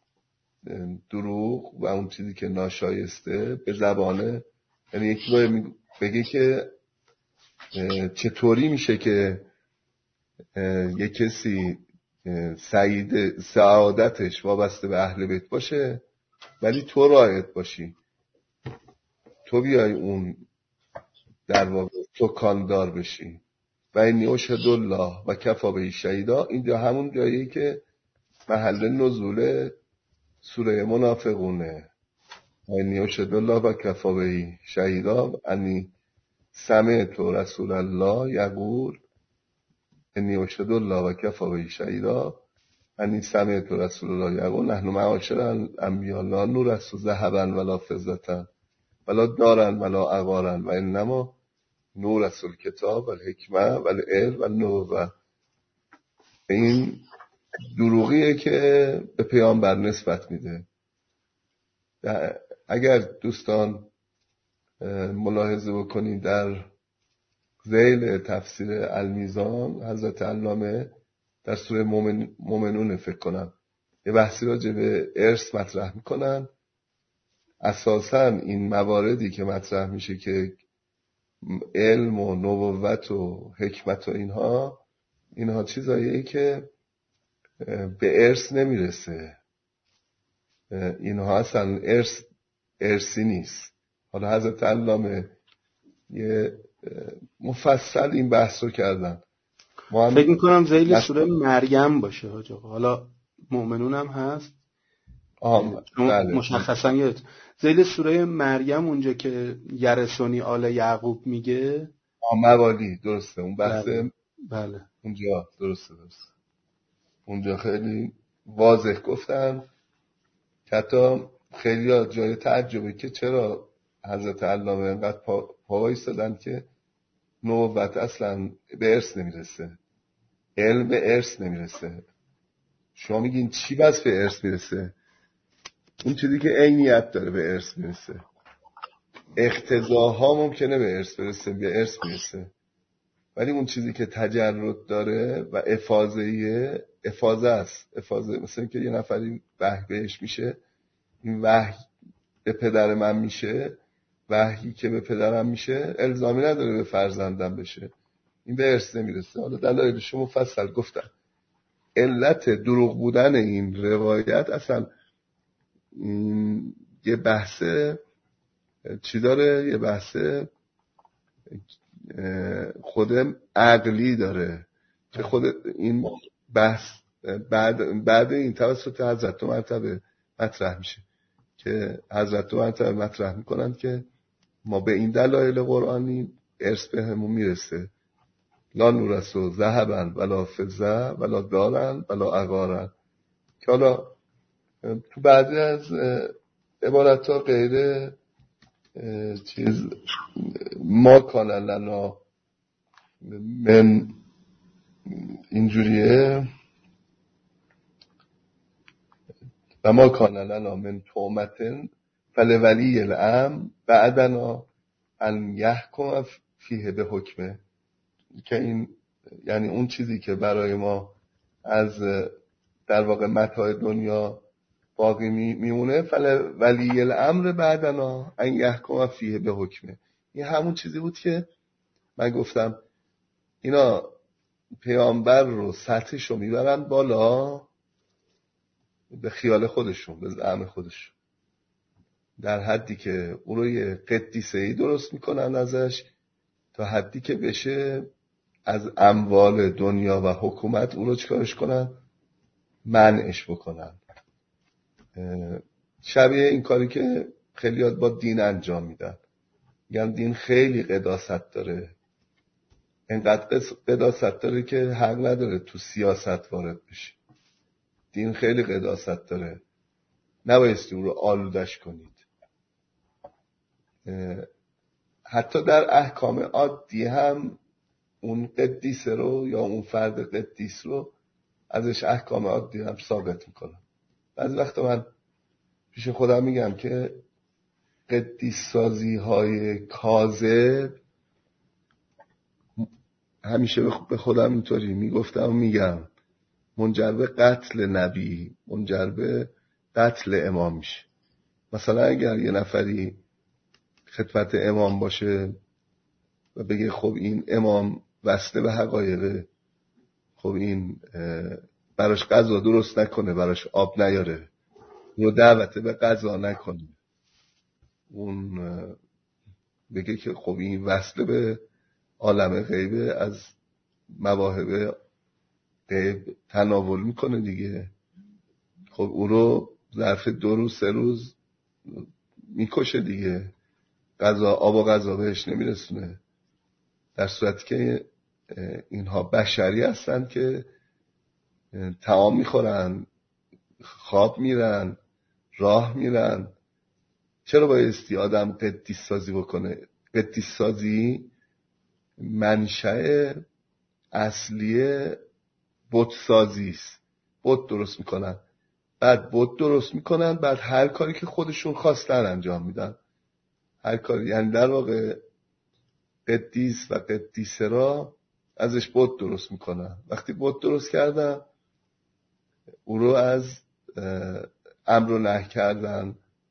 دروغ و اون چیزی که ناشایسته به زبانه، یعنی یکی باید بگه که چطوری میشه که یک کسی سعید سعادتش وابسته به اهل بیت باشه ولی تو رایت باشی، تو بیای اون در واقع سکاندار بشی. و اینی اشهد الله و کفا به شهیدا. اینجا همون جاییه که محل نزول سوره منافقونه. و اینی اشهد الله و کفا به شهیدا انی سمعت رسول الله یقول انی اشهد الله و کفا به شهیدا انی سمعت رسول الله یقول نحن معاشر الانبیاء لا نورث ذهبا ولا فضة ولا دارا ولا عقارا و انما نورث الکتاب و الحکمه و العلم و النبوة. این دروغیه که به پیامبر نسبت میده. اگر دوستان ملاحظه بکنید در ذیل تفسیر المیزان حضرت علامه در سوره مومن، مومنون فکر کنم یه بحثی راجع به ارث مطرح میکنن. اساساً این مواردی که مطرح میشه که علم و نبوت و حکمت و اینها اینها چیزاییه که به ارث نمیرسه، اینها اصلا ارث ارثی نیست. حالا حضرت علامه یه مفصل این بحث رو کردن. ما فکر میکنم ذیل سوره مریم باشه حاجا. حالا مؤمنون هم هست. آه بله. مشخصا یاد ذیل سوره مریم اونجا که یرثونی آل یعقوب میگه آه موالی درسته اون بحث. بله. بله اونجا درسته درسته اونجا خیلی واضح گفتن که حتی خیلی جای تعجبه که چرا حضرت علامه اینقدر پا, پا ایستادن که نبوت اصلا به ارث نمیرسه، علم به ارث نمیرسه. شما میگین چی بس به ارث میرسه؟ اون چیزی که عینیت داره به ارث میرسه. اقتضاها ممکنه به ارث برسه، به ارث میرسه، ولی اون چیزی که تجرد داره و افاضه‌ایه افاضه است. افاضه مثلا که یه نفری وحی بهش میشه، این وحی به پدر من میشه، وحی که به پدرم میشه الزامی نداره به فرزندم بشه، این به ارث نمیرسه. حالا دلایلش مفصل گفتم. علت دروغ بودن این روایت اصلا یه بحث چی داره؟ یه بحث خود عقلی داره که خود این بحث بعد بعد این توسط حضرت دو مرتبه مطرح میشه که حضرت دو مرتبه مطرح میکنن که ما به این دلایل قرآنی ارث به همون میرسه. لا نورث ذهبا ولا فضة ولا دارا ولا عقارا. که حالا تو بعضی از عبارت ها غیر چیز ما کان لنا من اینجوریه و ما کان لنا من تومتن فلولی الامر بعدنا ان یحکم فیه به حکمه. که این یعنی اون چیزی که برای ما از در واقع متاع دنیا باقی میمونه. ولی الامر بعدنا ان یحکم فیه به حکمه. این همون چیزی بود که من گفتم اینا پیامبر رو سطحش رو میبرن بالا به خیال خودشون، به زعم خودشون، در حدی که اون رو یه قدیسه‌ای درست میکنن ازش، تا حدی که بشه از اموال دنیا و حکومت اون رو چکارش کنن؟ منعش بکنن. شبیه این کاری که خیلیات با دین انجام میدن، میگن دین خیلی قداست داره، اینقدر قداست داره که حق نداره تو سیاست وارد بشه. دین خیلی قداست داره، نبایستی اون رو آلودش کنید. حتی در احکام عادی هم اون قدیس رو یا اون فرد قدیس رو ازش احکام عادی هم ثابت میکنم. بعضی وقتا من پیش خودم میگم که قدیس سازی های کاذب، همیشه به خودم اینطوری میگفتم و میگم، منجر به قتل نبی، منجر به قتل امام میشه. مثلا اگر یه نفری خدمت امام باشه و بگه خب این امام وصله به حقایقه، خب این براش غذا درست نکنه، براش آب نیاره، رو دعوت به غذا نکنه، اون بگه که خب این وصله به عالم غیبه، از مواهب غیب تناول میکنه دیگه، خب اون رو ظرف دو روز سه روز میکشه دیگه، غذا آب و غذا بهش نمیرسونه. در صورتی که اینها بشری هستن که طعام میخورن، خواب میرن، راه میرن. چرا بایستی آدم قدیس سازی بکنه؟ قدیس سازی منشأ اصلی بت سازی است. بت درست میکنن، بعد بت درست میکنن، بعد هر کاری که خودشون خواستن انجام میدن، هر کاری. یعنی در واقع قدیس و قدیسه را ازش بت درست میکنن. وقتی بت درست کردن، او رو از امر و نهی کردن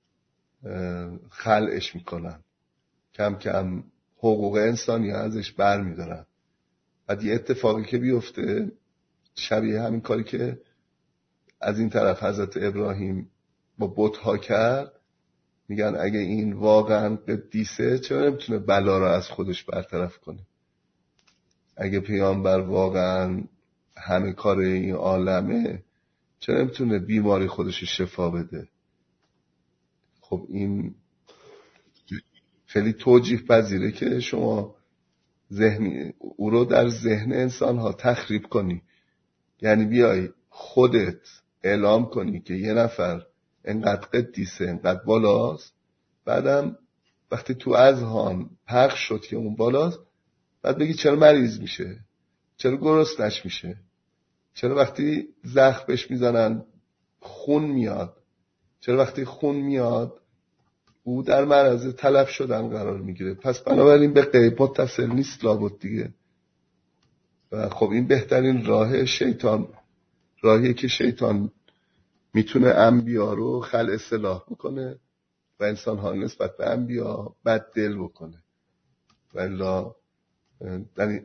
خلعش میکنن، کم کم حقوق انسانی ازش بر میدارن. بعد یه اتفاقی که بیفته شبیه همین کاری که از این طرف حضرت ابراهیم با بت‌ها کرد، میگن اگه این واقعا قدیسه چرا نمیتونه بلا را از خودش برطرف کنه؟ اگه پیامبر واقعا همه کار این عالمه چرا نمیتونه بیماری خودش شفا بده؟ خب این خیلی توجیه پذیره که شما ذهنی او رو در ذهن انسان ها تخریب کنی. یعنی بیای خودت اعلام کنی که یه نفر انقدر قدیسه، انقدر بالاست، بعدم وقتی تو اذهان پخش شد که اون بالاست، بعد بگی چرا مریض میشه، چرا گرسنش میشه، چرا وقتی زخم بهش میزنن خون میاد، چرا وقتی خون میاد او در معرض تلف شدن قرار میگیره. پس بنابراین به غیب متصل نیست لابد دیگه. و خب این بهترین راه شیطان، راهیه که شیطان میتونه انبیا رو خلع اصلاح بکنه و انسان ها نسبت به انبیا بد دل بکنه. والا یعنی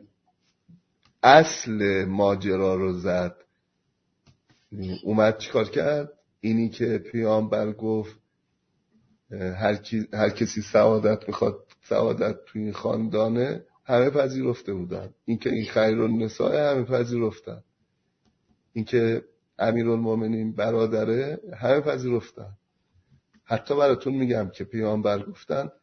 اصل ماجرا رو زد. اومد چیکار کرد؟ اینی که پیامبر گفت هر, کی، هر کسی سعادت میخواد، سعادت توی این خاندانه، همه پذیرفته بودن. این که این خیرالنساء همه پذیرفتن، این که امیرالمومنین برادره همه پذیرفتن. حتی براتون میگم که پیامبر گفتن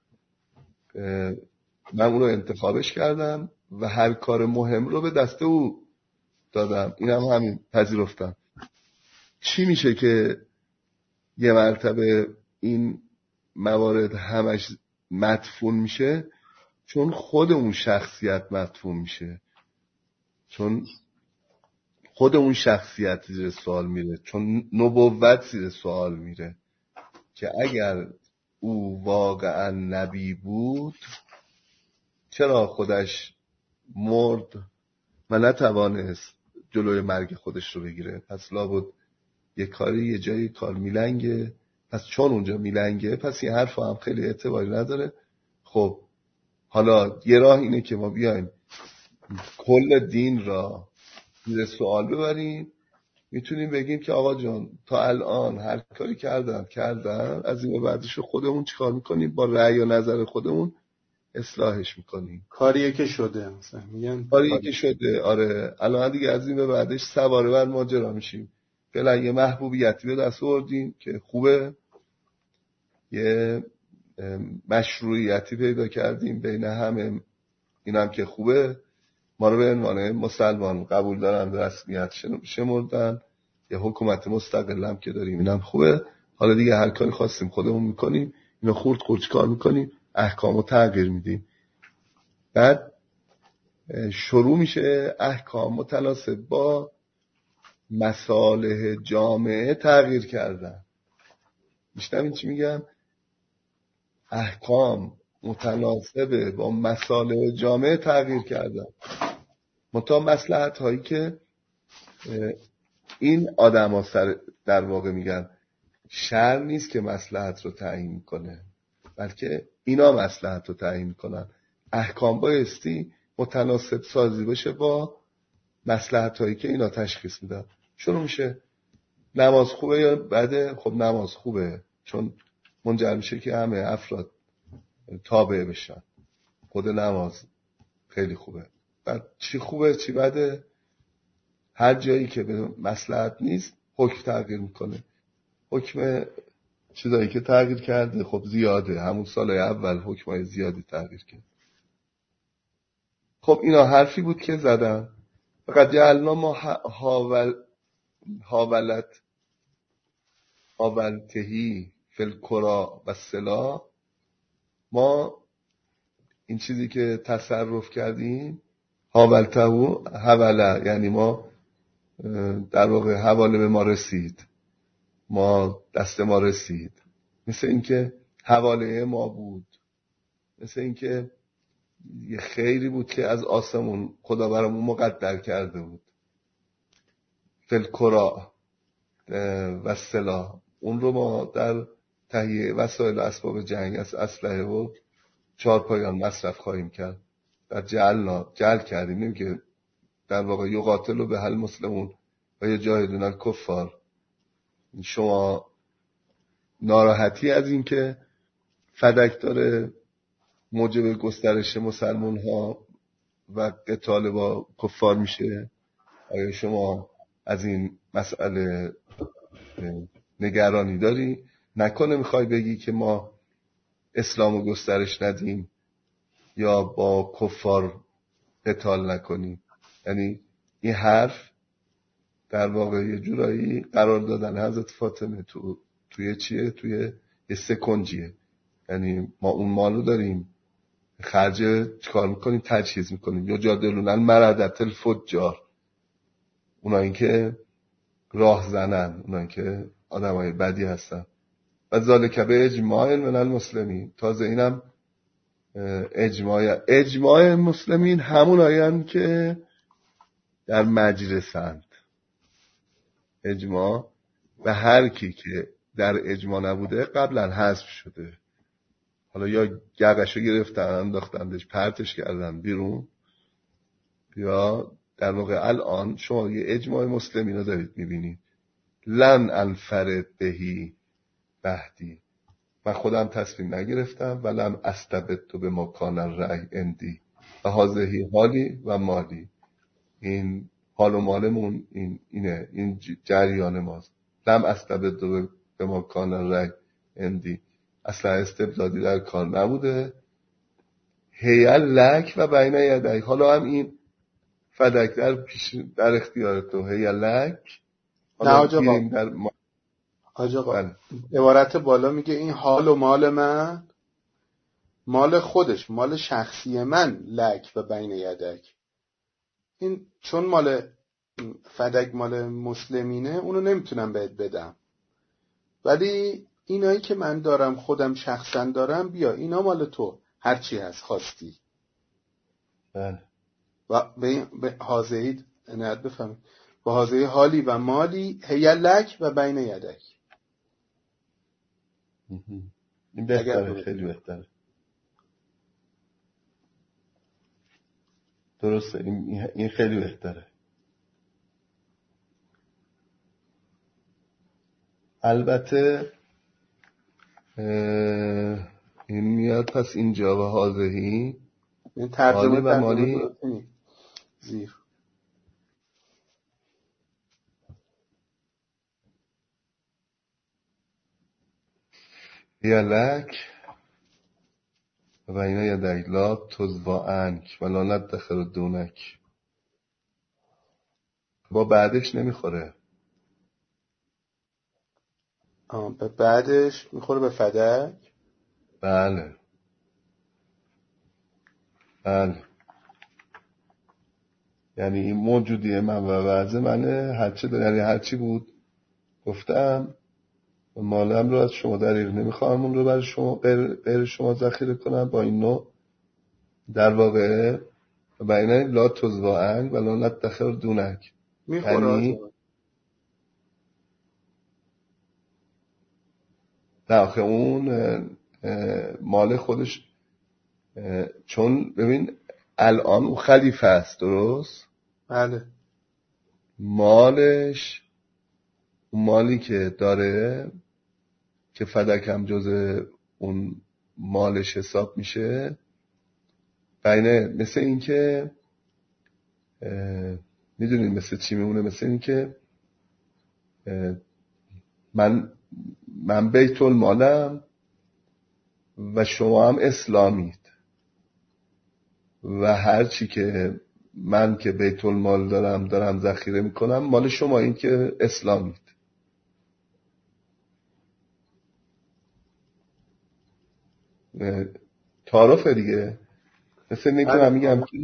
من اون رو انتخابش کردم و هر کار مهم رو به دست او دادم، این هم همین پذیرفتن. چی میشه که یه مرتبه این موارد همش مدفون میشه؟ چون خود اون شخصیت مدفون میشه، چون خود اون شخصیت زیر سوال میره، چون نبوت زیر سوال میره که اگر او واقعا نبی بود چرا خودش مرد و نتوانست جلوی مرگ خودش رو بگیره؟ پس لابد یه کاری یه جایی کار میلنگه، پس چون اونجا میلنگه پس این حرف هم خیلی اعتباری نداره. خب حالا یه راه اینه که ما بیایم کل دین را زیر سوال ببریم. میتونیم بگیم که آقا جان تا الان هر کاری کردن کردن، از این به بعدش خودمون چیکار میکنیم؟ با رأی و نظر خودمون اصلاحش میکنیم. کاریه که شده، مثلا میگن کاریه که شده. آره الان دیگه از این به بعدش سواره بر ماجرا میشیم. فعلا یه محبوبیتی به دست آوردیم که خوبه، یه مشروعیتی پیدا کردیم بین همه، اینم که خوبه، ما رو به عنوان مسلمان قبول دارن، رسمیت شمردن، یه حکومت مستقل هم که داریم، اینم خوبه. حالا دیگه هر کاری خواستیم خودمون میکنیم، اینو خورد خورد کار میکنیم، احکامو تغییر میدیم. بعد شروع میشه احکام متناسب با مصالح جامعه تغییر کردن. میشنوین چی میگم؟ احکام متناسب با مصالح جامعه تغییر کردن، منتها مصلحت هایی که این آدم ها سر در واقع میگن شر نیست که مصلحت رو تعیین کنه، بلکه اینا مصلحت رو تعیین میکنن. احکام بایستی متناسب سازی بشه با مصلحت هایی که اینا تشخیص میدن. شروع میشه نماز خوبه یا بده؟ خب نماز خوبه، چون منجر میشه که همه افراد تابع بشن. خود نماز خیلی خوبه. بعد چی خوبه چی بده؟ هر جایی که به مصلحت نیست حکم تغییر میکنه. حکم چیزایی که تغییر کرده خب زیاده، همون سال اول حکمای زیادی تغییر کرد. خب اینا حرفی بود که زدم. فقط جعلنا ما هاول هاولت هاولتهی فی القرى و السلا، ما این چیزی که تصرف کردیم، هاولتهو حوله یعنی ما در واقع حواله به ما رسید، ما دست ما رسید، مثل اینکه حواله ما بود، مثل اینکه یه خیری بود که از آسمون خدا برامون مقدر کرده بود. فی القرى و السلا، اون رو ما در تهیه وسایل اسباب جنگ از اسلحه و چارپایان مصرف خواهیم کرد. در جعلنا جعل کردیم، نیم که در واقع یقاتلوا به هل مسلمون و یجاهدون الکفار. شما ناراحتی از این که فدک داره موجب گسترش مسلمان ها و قتال با کفار میشه، آیا شما از این مسئله نگرانی داری؟ نکنه میخوای بگی که ما اسلامو گسترش ندیم یا با کفار قتال نکنیم؟ یعنی این حرف در واقع یه جورایی قرار دادن حضرت فاطمه تو توی چیه؟ توی یه سکنجیه. یعنی ما اون مالو داریم، خرج چکار میکنیم؟ تجهیز میکنیم. یا جادلون المردت الفجار، اونا این که راه زنن، اونا این که آدم های بدی هستن. و ذالک به اجماع من المسلمین، تازه اینم اجماع اجماع مسلمین همون آیان که در مجلسند. اجماع و هر کی که در اجماع نبوده قبلا حذف شده، حالا یا گقشو گرفتن انداختندش پرتش کردن بیرون، یا در واقع الان شما یه اجماع مسلمین رو دارید میبینید. لن انفرد بهی بهدی، من خودم تصمیم نگرفتم و لم استبد به مکان الرأی اندی و هذه حالی و مالی. این حال و مالمون این اینه، این جریان ماست. لم استبد به مکان الرأی اندی، اصلا استبدادی در کار نبوده. هیل لک و بین یدک، حالا هم این فدک در پیش در اختیار تو. هیل لک نه آجا در ما... آجا عبارت بالا میگه این حال و مال من، مال خودش، مال شخصی من، لک و بین یدک. این چون مال فدک مال مسلمینه اونو نمیتونم بهت بدم، ولی اینایی که من دارم خودم شخصا دارم، بیا اینا مال تو، هرچی هست خواستی. بله. و به حاضرید عنایت بفهمید. با حاضر حالی و مالی هیلک و بین یدک. این بهتره، خیلی بهتره. درسته، این این خیلی بهتره. البته این میاد پس اینجا و حاضری این ترجمه و مالی زیر یلک و اینا یدک لا تزوا عنک و لا ندخر دونک. با بعدش نمیخوره. آه به بعدش میخوره به فدک. بله بله، یعنی این موجودیه من و وضع منه، هرچی داره، یعنی هرچی بود گفتم مالم رو از شما دریغ نمیخوام، اون رو برای شما برای شما ذخیره کنم. با این نوع در واقع بینه لا تزوا عنک و لا ندخر دونک میخوره. یعنی در آخه اون مال خودش، چون ببین الان او خلیفه است، درست؟ بله. مالش، مالی که داره که فدک هم جز اون مالش حساب میشه، بینه مثل این که میدونین مثل چی میمونه، مثل این که من من بیت المالم و شما هم اسلامید و هر چی که من که بیت المال دارم دارم ذخیره میکنم مال شما این که اسلامید. تعارفه دیگه. مثل اینکه من میگم که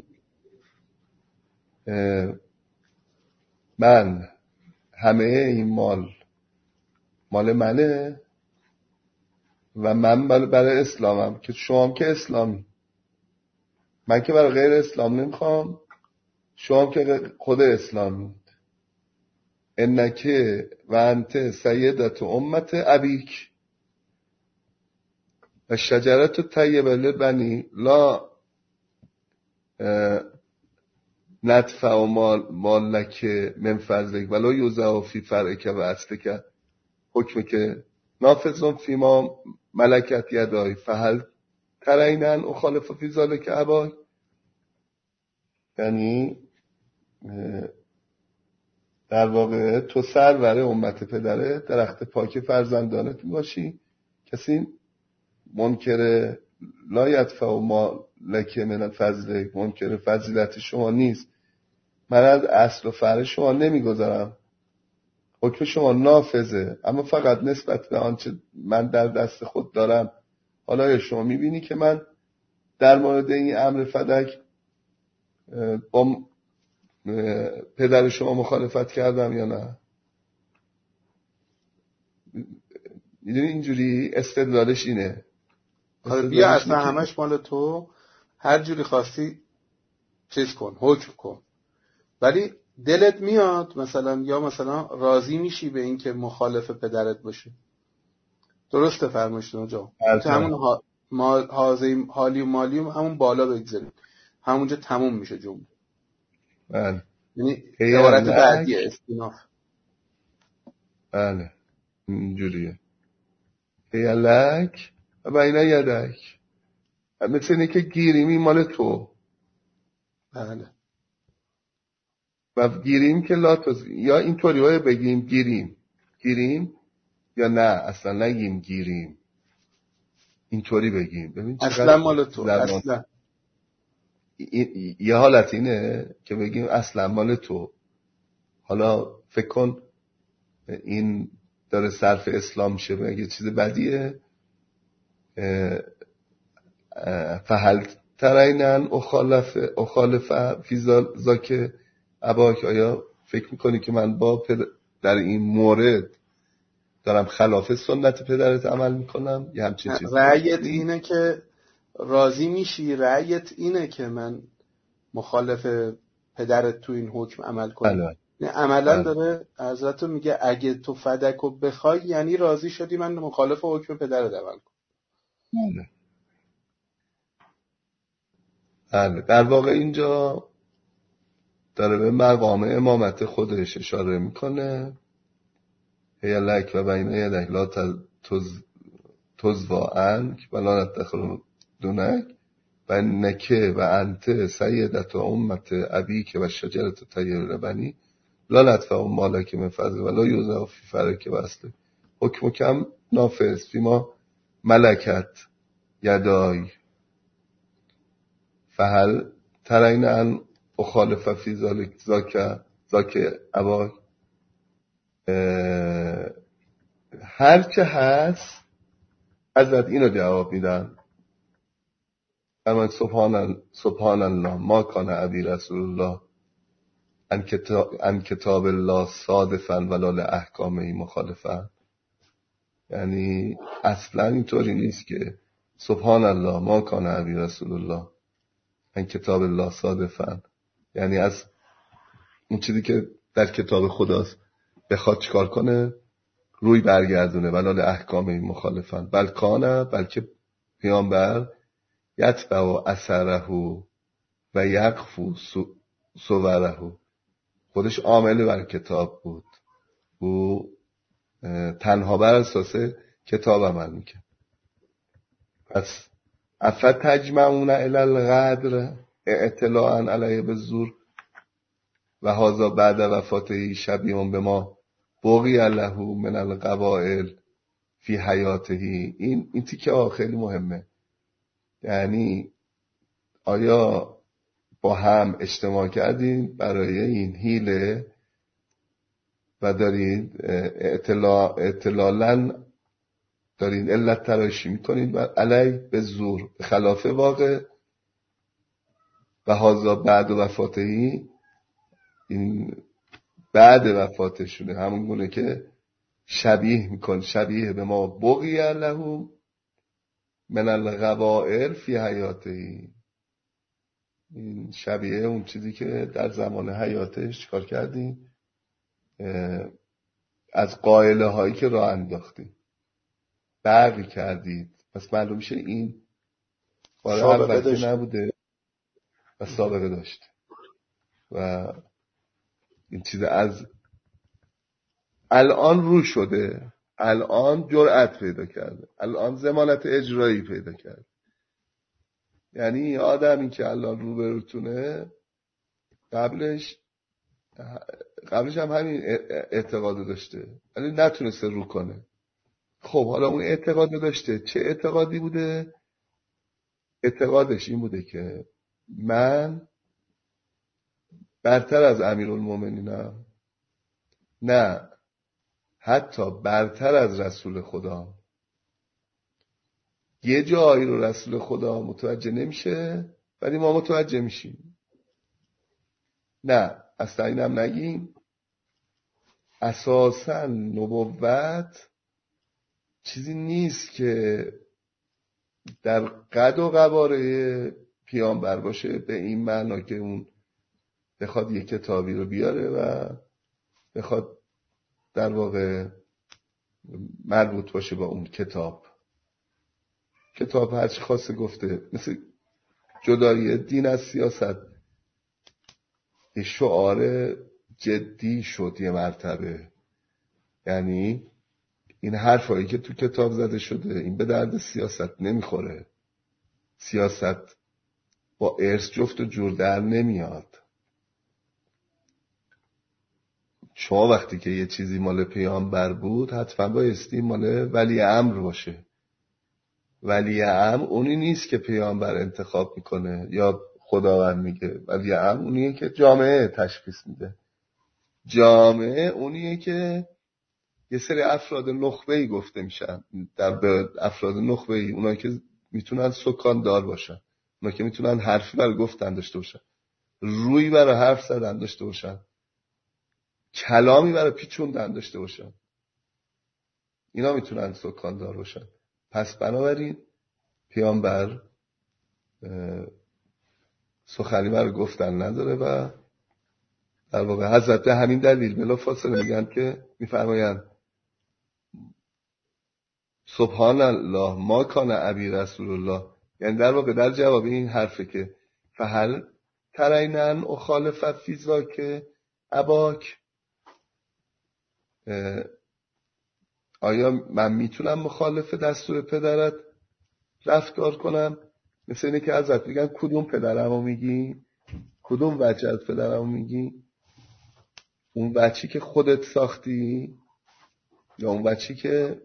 من همه این مال مال منه و من برای اسلامم که شما هم که اسلامی. من که برای غیر اسلام نمیخوام، شما هم که خود اسلامید. انکه و انت سیدت امت ابیک و شجرت طیبه لبنی لا ندفع و مال مالک من فضلک ولا یوزع فی فرعک و اصلک حکم که نافذون فی ما ملکت یدای فهل ترینن و خالف فی ذالک ابای. یعنی در واقع تو سرور امت پدره، درخت پاک فرزندانت باشی، کسی منکر لا یدفع و مالک من فضلک، منکر فضیلت شما نیست. من از اصل و فرع شما نمیگذارم، حکم شما نافذه، اما فقط نسبت به آنچه من در دست خود دارم. حالا شما میبینی که من در مورد این امر فدک با پدر شما مخالفت کردم یا نه؟ میدونی اینجوری استدلالش اینه. حالا بیا اصلا همش مال تو، هر جوری خواستی چیز کن، حکم کن، ولی دلت میاد مثلا یا مثلا راضی میشی به این که مخالف پدرت باشه. درسته فرمایشتون جا تو همون ها... مال... حاضی... حالی و مالی همون بالا بگذاریم، همونجا تموم میشه جمله. بله، یعنی عبارت بعدی استیناف. بله اینجوریه. هیلک و بین یدک، مثل اینه که گیریمی مال تو. بله. و گیریم که لاتوز، یا اینطوری های بگیم گیریم گیریم یا نه اصلا نگیم گیریم، اینطوری بگیم. ببین اصلا مال تو اصلا. یه حالت اینه که بگیم اصلا مال تو. حالا فکر کن این داره صرف اسلام میشه، بگه چیز بدیه. فهل ترینن اخالف اخالف فی ذاک اباک، آیا فکر میکنی که من با پدر در این مورد دارم خلاف سنت پدرت عمل میکنم؟ یه همچین چیزی. رأیت اینه که راضی میشی، رأیت اینه که من مخالف پدرت تو این حکم عمل کنم. بله. عملا داره حضرت رو میگه اگه تو فدکو بخوای یعنی راضی شدی من مخالف حکم پدرت عمل کنم. بله در واقع اینجا داره به مقام امامت خودش اشاره میکنه. هی لک و بین یدک لا تزوا عنک و لا ندخر دونک و نکه و انت سیدت و امت ابیک و شجرت طیب لبنی لا ندفع مالک من فضل و لا یوزع فی فرک و اصل حکم کم نافذ فیما ملکت یدای فهل ترین ان اخالف فی ذالک ذاک ذاک ابا. هر که هست حضرت اینو جواب میدن اما سبحان سبحان الله ما کان ابی رسول الله ان کتاب ان کتاب الله صادفا ولا لاحکامه مخالفا. یعنی اصلا اینطوری نیست که سبحان الله ما کان ابی رسول الله ان کتاب الله صادفا، یعنی از اون چیزی که در کتاب خداست بخواد چیکار کنه روی برگردونه ولا لاحکامه مخالفا، بل کانه بلکه پیامبر یتبع اثره و یقفو صوره، خودش عامل بر کتاب بود، او تنها بر اساس کتاب عمل میکرد. پس افت تجمعون الی الغدر اطلاعا علیه بالزور و هذا بعد وفاته شبیه به ما بقی له من القبائل فی حیاته. این این تیکه خیلی مهمه. یعنی آیا با هم اجتماع کردین برای این حیله و دارین اطلاع اطلالاً دارین علت تراشی میکنین و علی به زور به خلاف واقع و هازا بعد وفاتهی، این بعد وفاتشونه همون گونه که شبیه میکن شبیه به ما بقی له من القبائل فی حیاتهی، این شبیه اون چیزی که در زمان حیاتش چیکار کردیم از قائله هایی که راه انداختیم برقی کردید. پس معلوم میشه این سابقه داشته نبوده و سابقه داشته و این چیز از الان رو شده، الان جرأت پیدا کرده، الان ضمانت اجرایی پیدا کرده. یعنی آدمی که الان رو بروتونه قبلش قبلش هم همین اعتقاد داشته ولی نتونسته رو کنه. خب حالا اون اعتقاد داشته، چه اعتقادی بوده؟ اعتقادش این بوده که من برتر از امیرالمومنینم، نه حتی برتر از رسول خدا. یه جایی رو رسول خدا متوجه نمیشه ولی ما متوجه میشیم. نه اصلا اینم نگیم. اساساً نبوت چیزی نیست که در قد و قواره پیامبر باشه به این معنا که اون بخواد یک کتابی رو بیاره و بخواد در واقع مربوط باشه با اون کتاب. کتاب هرچی خواسته گفته، مثل جدایی دین از سیاست یه شعار جدی شد یه مرتبه. یعنی این حرفایی که تو کتاب زده شده این به درد سیاست نمیخوره. سیاست با ارث جفت و جور در نمیاد. شما وقتی که یه چیزی مال پیامبر بود حتما بایستی مال ولی امر باشه. ولی امر اونی نیست که پیامبر انتخاب میکنه یا خداوند میگه. ولی امر اونیه که جامعه تشخیص میده. جامعه اونیه که یه سری افراد نخبه‌ای گفته میشن، در به افراد نخبه‌ای، اونایی که میتونن سکان دار باشن، اونایی که میتونن حرفی برای گفتن داشته باشن، روی برای حرف زدن داشته باشن، کلامی برای پیچوندن داشته باشن، اینا میتونن سکان دار باشن. پس بنابراین پیامبر سخنی برای گفتن نداره و در واقع حضرت به همین دلیل بلا فاصله میگن که میفرمایند سبحان الله ما کان ابی رسول الله، یعنی در واقع در جواب این حرفه که فهل ترینن اخالف فیزا که اباک، آیا من میتونم مخالف دستور پدرت رفتار کنم؟ مثل اینه که حضرت میگن کدوم پدرمو میگی؟ کدوم وجه از پدرمو میگی؟ اون وجهی که خودت ساختی یا اون وجهی که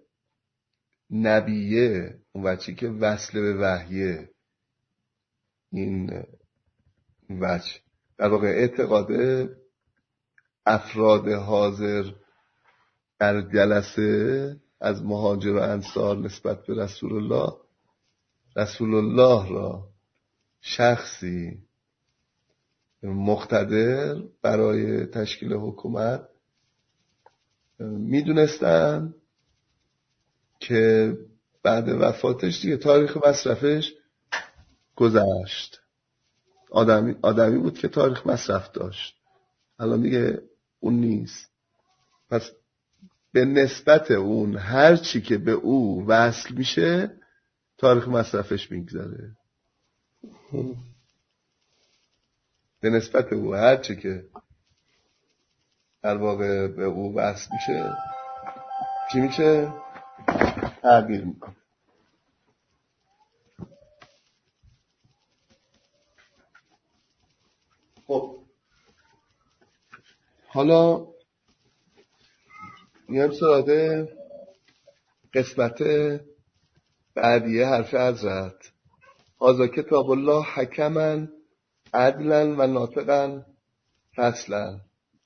نبیه، اون وجهی که وصل به وحیه؟ این وجه در واقع اعتقاد افراد حاضر در جلسه از مهاجر و انصار نسبت به رسول الله، رسول الله را شخصی مقتدر برای تشکیل حکومت میدونستن که بعد وفاتش دیگه تاریخ مصرفش گذشت. آدمی, آدمی بود که تاریخ مصرف داشت، الان دیگه اون نیست. پس به نسبت اون هر چی که به او وصل میشه تاریخ مصرفش میگذره. به نسبت او هر چی که در واقع به او وصل میشه چی میشه؟ تعبیر میکنه. خب حالا میام سراغ قسمت بعدیه حرف حضرت. هذا کتاب الله حکما عدلا و ناطقا فصلا.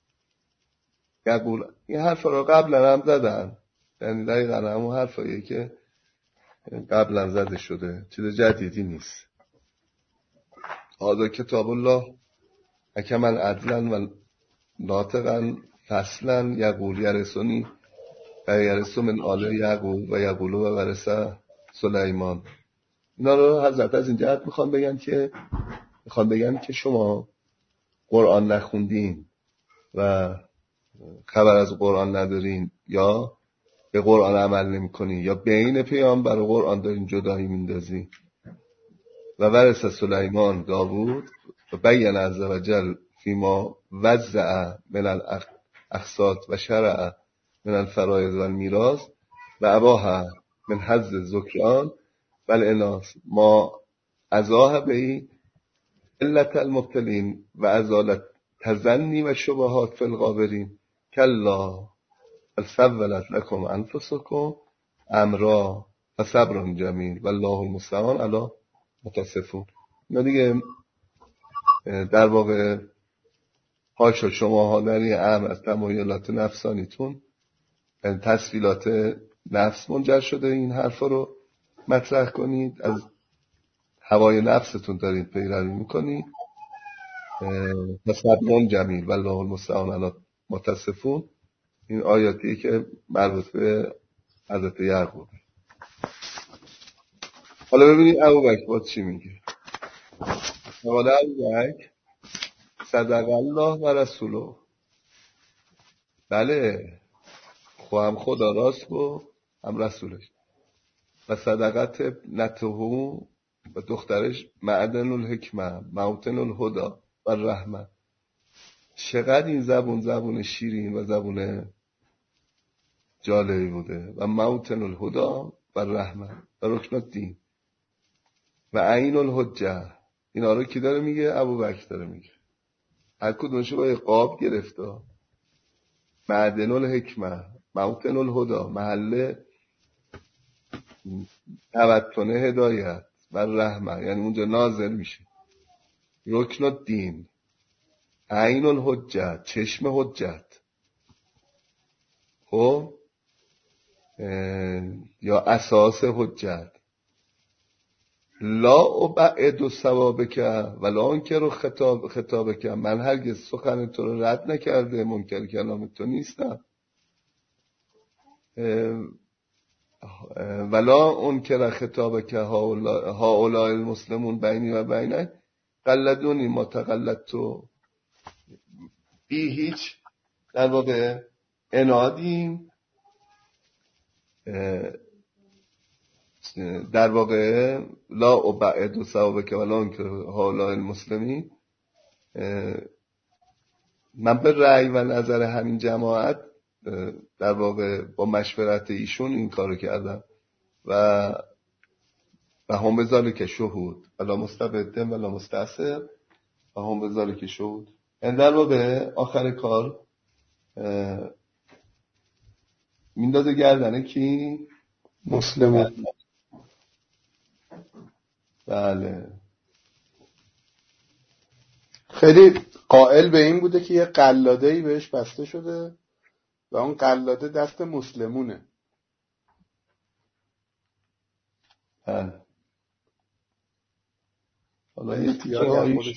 قبول این حرف رو قبلا هم زدن، یعنی دقیقا همون حرفاییه که قبلا زده شده، چیز جدیدی نیست. هذا کتاب الله حکما عدلا و ناطقا فصلا یقول یرثنی و یرث من آل یعقوب و یقول و ورث سلیمان. اینا رو حضرت از این جهت میخوان بگن که میخوان بگن که شما قرآن نخوندین و خبر از قرآن ندارین یا به قرآن عمل نمی کنین یا بین پیامبر و قرآن دارین جدایی میندازین. و ورث سلیمان داوود و بیان عز و جل فیما وزع من الاقساط و شرع من الفرائض و المیراث و اباها من حظ الذکران و الاناث ما ازاه به علت المبتلین و ازالت تزنی و شبهات فی الغابرین کلا سولت لکم انفسکم امرا و صبر جمیل و الله المستعان علی ما تصفون. اینا دیگه در واقع حاشا شما ها در این امر از تمایلات نفسانیتون، یعنی تسویلات نفس منجر شده این حرفا رو مطرح کنید، از هوای نفستون دارید پیروی میکنید. صبر جمیل و الله المستعان علی ما تصفون. این آیاتیه که مربوط به حضرت یعقوب. حالا ببینید ابوبکر باز چی میگه. حالا ابوبکر صدق الله و رسوله، بله خو هم خدا راست گفت هم رسولش. و صدقت نتهو و دخترش معدن الحکمه موطن الهدا و رحمه. چقدر این زبون زبون شیرین و زبون جالبی بوده. و موطن الهدا و رحمه و رکن الدین و عین الحجه. اینا رو کی داره میگه؟ ابوبکر داره میگه. هر کدومشو با قاب گرفته. معدن الحکمه موطن الهدا محل توطن هدایت و رحمه، یعنی اونجا نازل میشه. رکن الدین عین الحجت چشم حجت. خب یا اساس حجت. لا ابعد ثوابک ولا انکر خطاب خطابک. من هرگز سخن تو رو رد نکرده، منکر کلام تو نیستم. ولا انکر خطابک هؤلاء المسلمون بینی و بینک قلدونی ما تقلدتو. بی هیچ در واقع انادیم در واقع لا ابعد و ثوابک ولان که حالا المسلمین، من به رأی و نظر همین جماعت در واقع با مشورت ایشون این کارو کردم و و هم به ذالک شهود ولا مستبدن ولا مستعصر و هم به ذالک شهود. یعنی در واقع آخر کار میندازه گردنه کی؟ مسلمون. بله. خیلی قائل به این بوده که یه قلاده‌ای بهش بسته شده و اون قلاده دست مسلمونه. بله. حالا یه تیکه هایش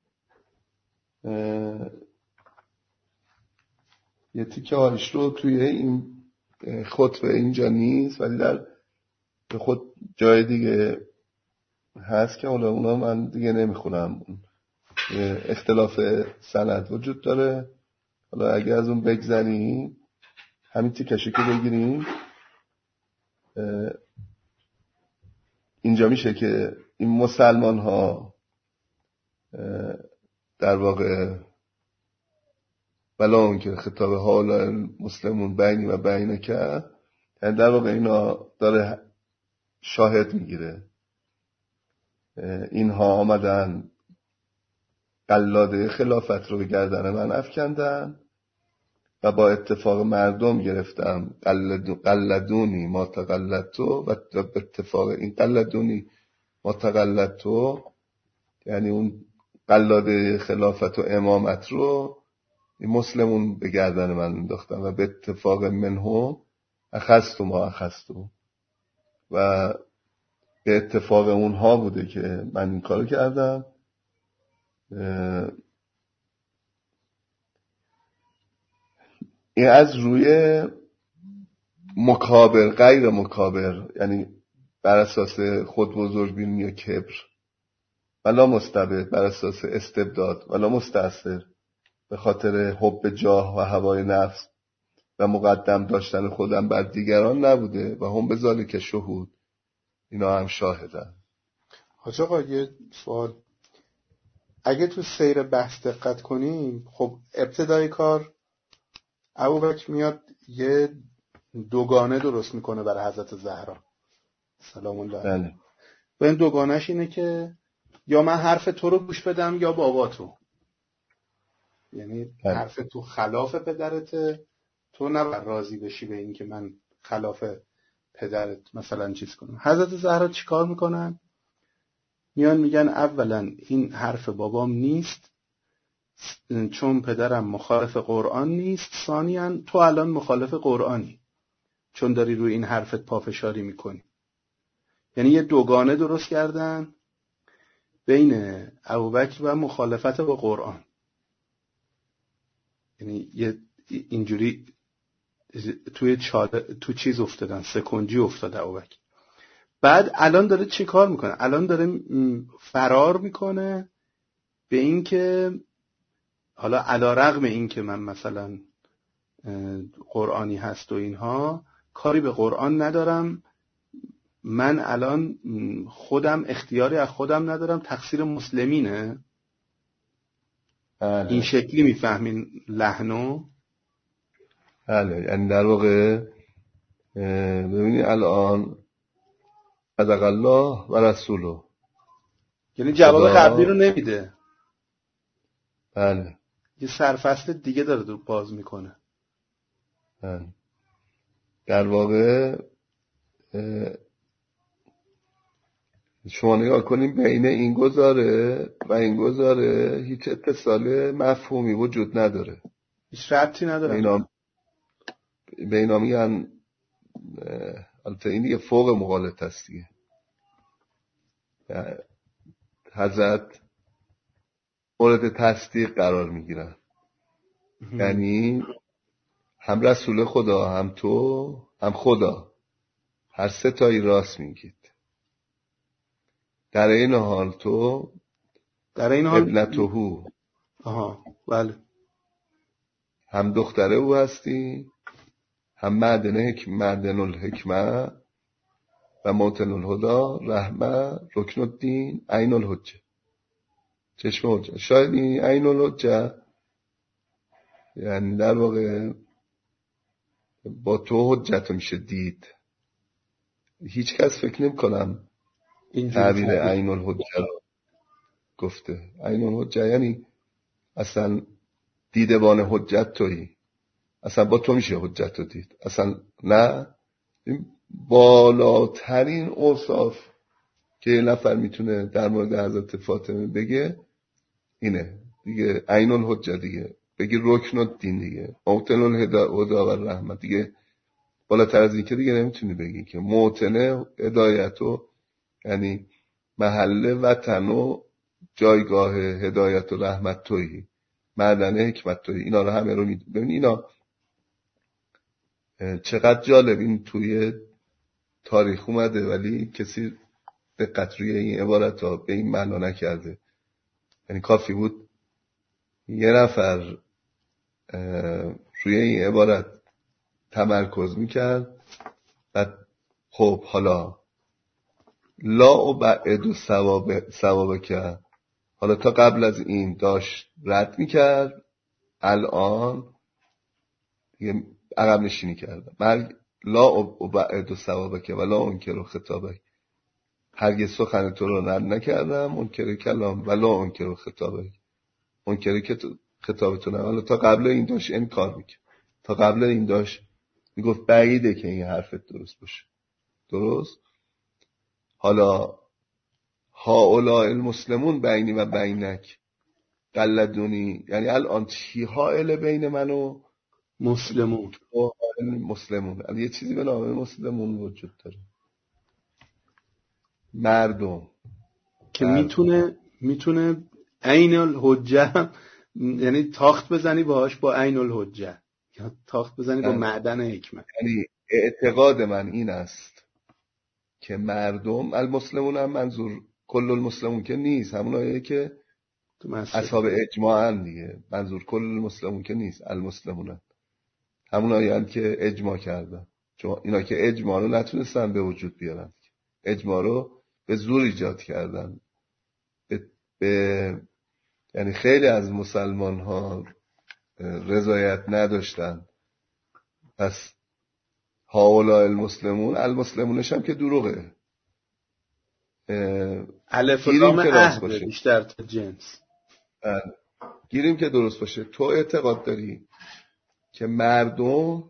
یه تیکه هایش رو توی این خطبه اینجا نیست، ولی در خود جای دیگه هست که حالا اونا من دیگه نمیخونم. اختلاف سند وجود داره. حالا اگه از اون بگذریم همین تیکشو که بگیریم اینجا میشه که این مسلمان ها در واقع ولا اون که خطاب حالا مسلمون بینی و بینه که در واقع اینا داره شاهد میگیره. اینها آمدن قلاده خلافت رو به گردن من افکندن و با اتفاق مردم گرفتم قلدونی ما تقلدتو و به اتفاق این قلدونی ما تقلدتو، یعنی اون قلاده خلافت و امامت رو این مسلمون به گردن من انداختن و به اتفاق منهم اخذتو ما اخذتو و به اتفاق اونها بوده که من این کارو کردم. این از روی مکابر غیر مکابر، یعنی بر اساس خود بزرگبینی و کبر، ولا مستبد بر اساس استبداد، ولا مستعصر به خاطر حب جاه و هوای نفس و مقدم داشتن خودم بر دیگران نبوده و هم به ذالک شهود، اینا هم شاهدن. حاج آقا یه سوال، اگه تو سیر بحث دقت کنیم، خب ابتدای کار ابوبکر میاد یه دوگانه درست میکنه برای حضرت زهرا سلام الله علیها. و این دوگانهش اینه که یا من حرف تو رو گوش بدم یا بابا تو، یعنی بله. حرف تو خلاف پدرته، تو نباید راضی بشی به این که من خلاف پدرت مثلا چیز کنم. حضرت زهرا چی کار میکنن؟ میان میگن اولا این حرف بابام نیست چون پدرم مخالف قرآن نیست، ثانیاً تو الان مخالف قرآنی چون داری روی این حرفت پافشاری میکنی. یعنی یه دوگانه درست کردن بین ابوبکر و مخالفت با قرآن، یعنی یه اینجوری توی چاله تو چیز افتادن، سکنجی افتاد ابوبکر. بعد الان داره چی کار میکنه؟ الان داره فرار میکنه به این که حالا علی رغم این که من مثلا قرآنی هست و اینها کاری به قرآن ندارم، من الان خودم اختیاری از خودم ندارم، تقصیر مسلمینه. بله. این شکلی میفهمین لحنو؟ بله، یعنی در واقع ببینید الان صدق الله و رسوله، یعنی جواب قبلی رو نمیده. بله، یه سرفصل دیگه داره دو باز میکنه. بله. در واقع شما نگاه کنیم بین این گزاره و این گزاره هیچ اتصال مفهومی وجود نداره، هیچ ربطی نداره. اینا به اینا میگن البته این دیگه فوق مغالطه است دیگه. حضرت مورد تصدیق قرار میگیرن، یعنی هم رسول خدا، هم تو، هم خدا، هر سه تایی راست میگید. در این حال تو در این حال ابنتهو. آها بله هم دختره او هستی، هم معدن حکم معدن الحکمه و موطن الهدى، رحمه، رکن الدین، عین الحجه، چشم حجه. شاید این عین الحجه یعنی در واقع با تو حجت میشه دید. هیچ کس فکر نمی کنم تعبیر عین الحجه رو گفته. عین الحجه یعنی اصلا دیدبان حجت تویی، اصلا با تو میشه حجت رو دید. اصلا نه، این بالاترین اوصاف که یه نفر میتونه در مورد حضرت فاطمه بگه اینه دیگه، عین الحجه دیگه، بگی رکن الدین دیگه، موطن الهدى و رحمت دیگه. بالاتر از این که دیگه نمیتونی بگی که موطن هدایت و یعنی محل وطن و جایگاه هدایت و رحمت تویی، معدن حکمت تویی. اینا رو همه رو میدونی. ببین اینا چقدر جالب این توی تاریخ اومده ولی کسی دقت روی این عبارت ها به این معنا نکرده. یعنی کافی بود یه نفر روی این عبارت تمرکز میکرد و خب حالا لا و بعد و ثوابه که حالا تا قبل از این داشت رد میکرد، الان یه عقب نشینی کرد. مرگ لا و بعد و ثوابه که ولا انکر و خطابه، هرگز سخن تو رو رد نکردم، منکر کلام ولا انکر و خطابه، منکر که خطاب تو نه. حالا تا قبل این داشت انکار میکرد، تا قبل این داشت میگفت بعیده که این حرفت درست باشه. درست؟ حالا هؤلاء المسلمون بینی و بینک قلدونی، یعنی الان چی حائل بین من و مسلمون؟ مسلمون یه چیزی به نام مسلمون وجود داره، مردم که میتونه میتونه عین الحجه، یعنی تاخت بزنی باهاش با عین الحجه، یا تاخت بزنی با معدن حکمت. یعنی اعتقاد من این است که مردم المسلمون هم منظور کل المسلمون که نیست، همونایی که اصحاب اجماع هم دیگه، منظور کل المسلمون که نیست، المسلمون هم همونایی هم که اجماع کردن، چون اینا که اجماع رو نتونستن به وجود بیارن، اجماع رو به زور ایجاد کردن. به, به یعنی خیلی از مسلمان ها رضایت نداشتن. پس هؤلاء المسلمون، المسلمونش هم که دروغه، الف و لام عهد بیشتر تا جنس. گیریم که درست باشه. تو اعتقاد داری که مردم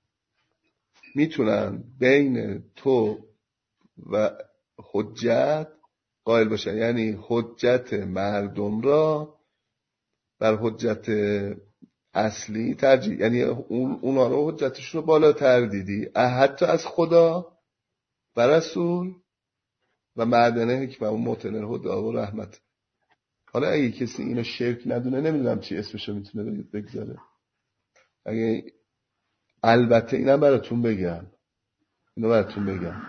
میتونن بین تو و حجت قائل باشن، یعنی حجت مردم را بر حجت اصلی ترجیح، یعنی اون اونا رو حجتشون رو بالاتر دیدی حتی از خدا و رسول و معدن حکمت و موطن الهدى و رحمت. حالا اگه کسی اینو شرک ندونه نمیدونم چی اسمشو میتونه بگذاره. اگه البته اینم براتون بگم اینو براتون بگم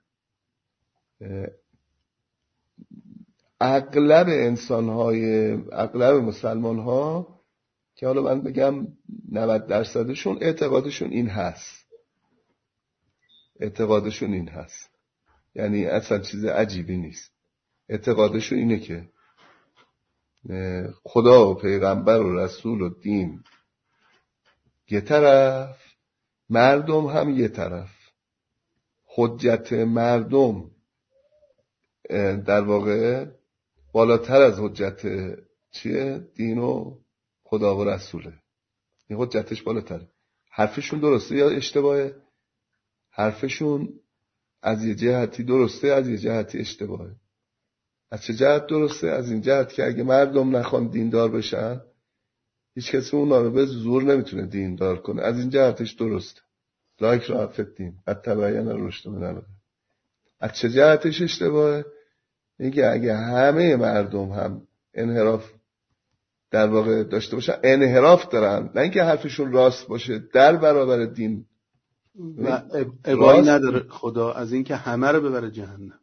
اغلب انسان‌های اغلب مسلمان‌ها که حالا من بگم نود درصدشون اعتقادشون این هست اعتقادشون این هست یعنی اصلا چیز عجیبی نیست. اعتقادشون اینه که خدا و پیغمبر و رسول و دین یه طرف، مردم هم یه طرف. حجت مردم در واقع بالاتر از حجت چیه؟ دین و خدا و رسوله. این حجتش بالاتره. حرفشون درسته یا اشتباهه؟ حرفشون از یه جهتی درسته، از یه جهتی اشتباهه. از چه جهت درسته؟ از این جهت که اگه مردم نخوان دیندار بشن هیچ کسی اونا رو به زور نمیتونه دیندار کنه. از این جهتش درسته. لایک را فتین قد تبین الرشد من الغی. از چه جهتش اشتباهه؟ میگه اگه همه مردم هم انحراف در واقع داشته باشن، انحراف دارن، نه اینکه حرفشون راست باشه در برابر دین و ابایی نداره خدا از اینکه همه رو ببره جهنم.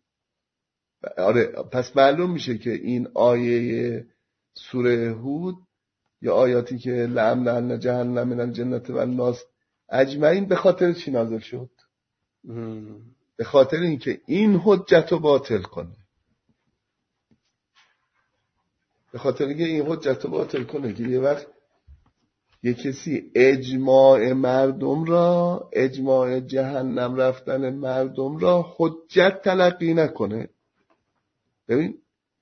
آره، پس معلوم میشه که این آیه سوره هود یا آیاتی که لأملأن جهنم من الجنة والناس اجمعین به خاطر چی نازل شد؟ به خاطر اینکه این حجت رو باطل کنه، به خاطر اینکه این حجت رو باطل کنه که یه وقت یه کسی اجماع مردم را، اجماع جهنم رفتن مردم را حجت تلقی نکنه. ببین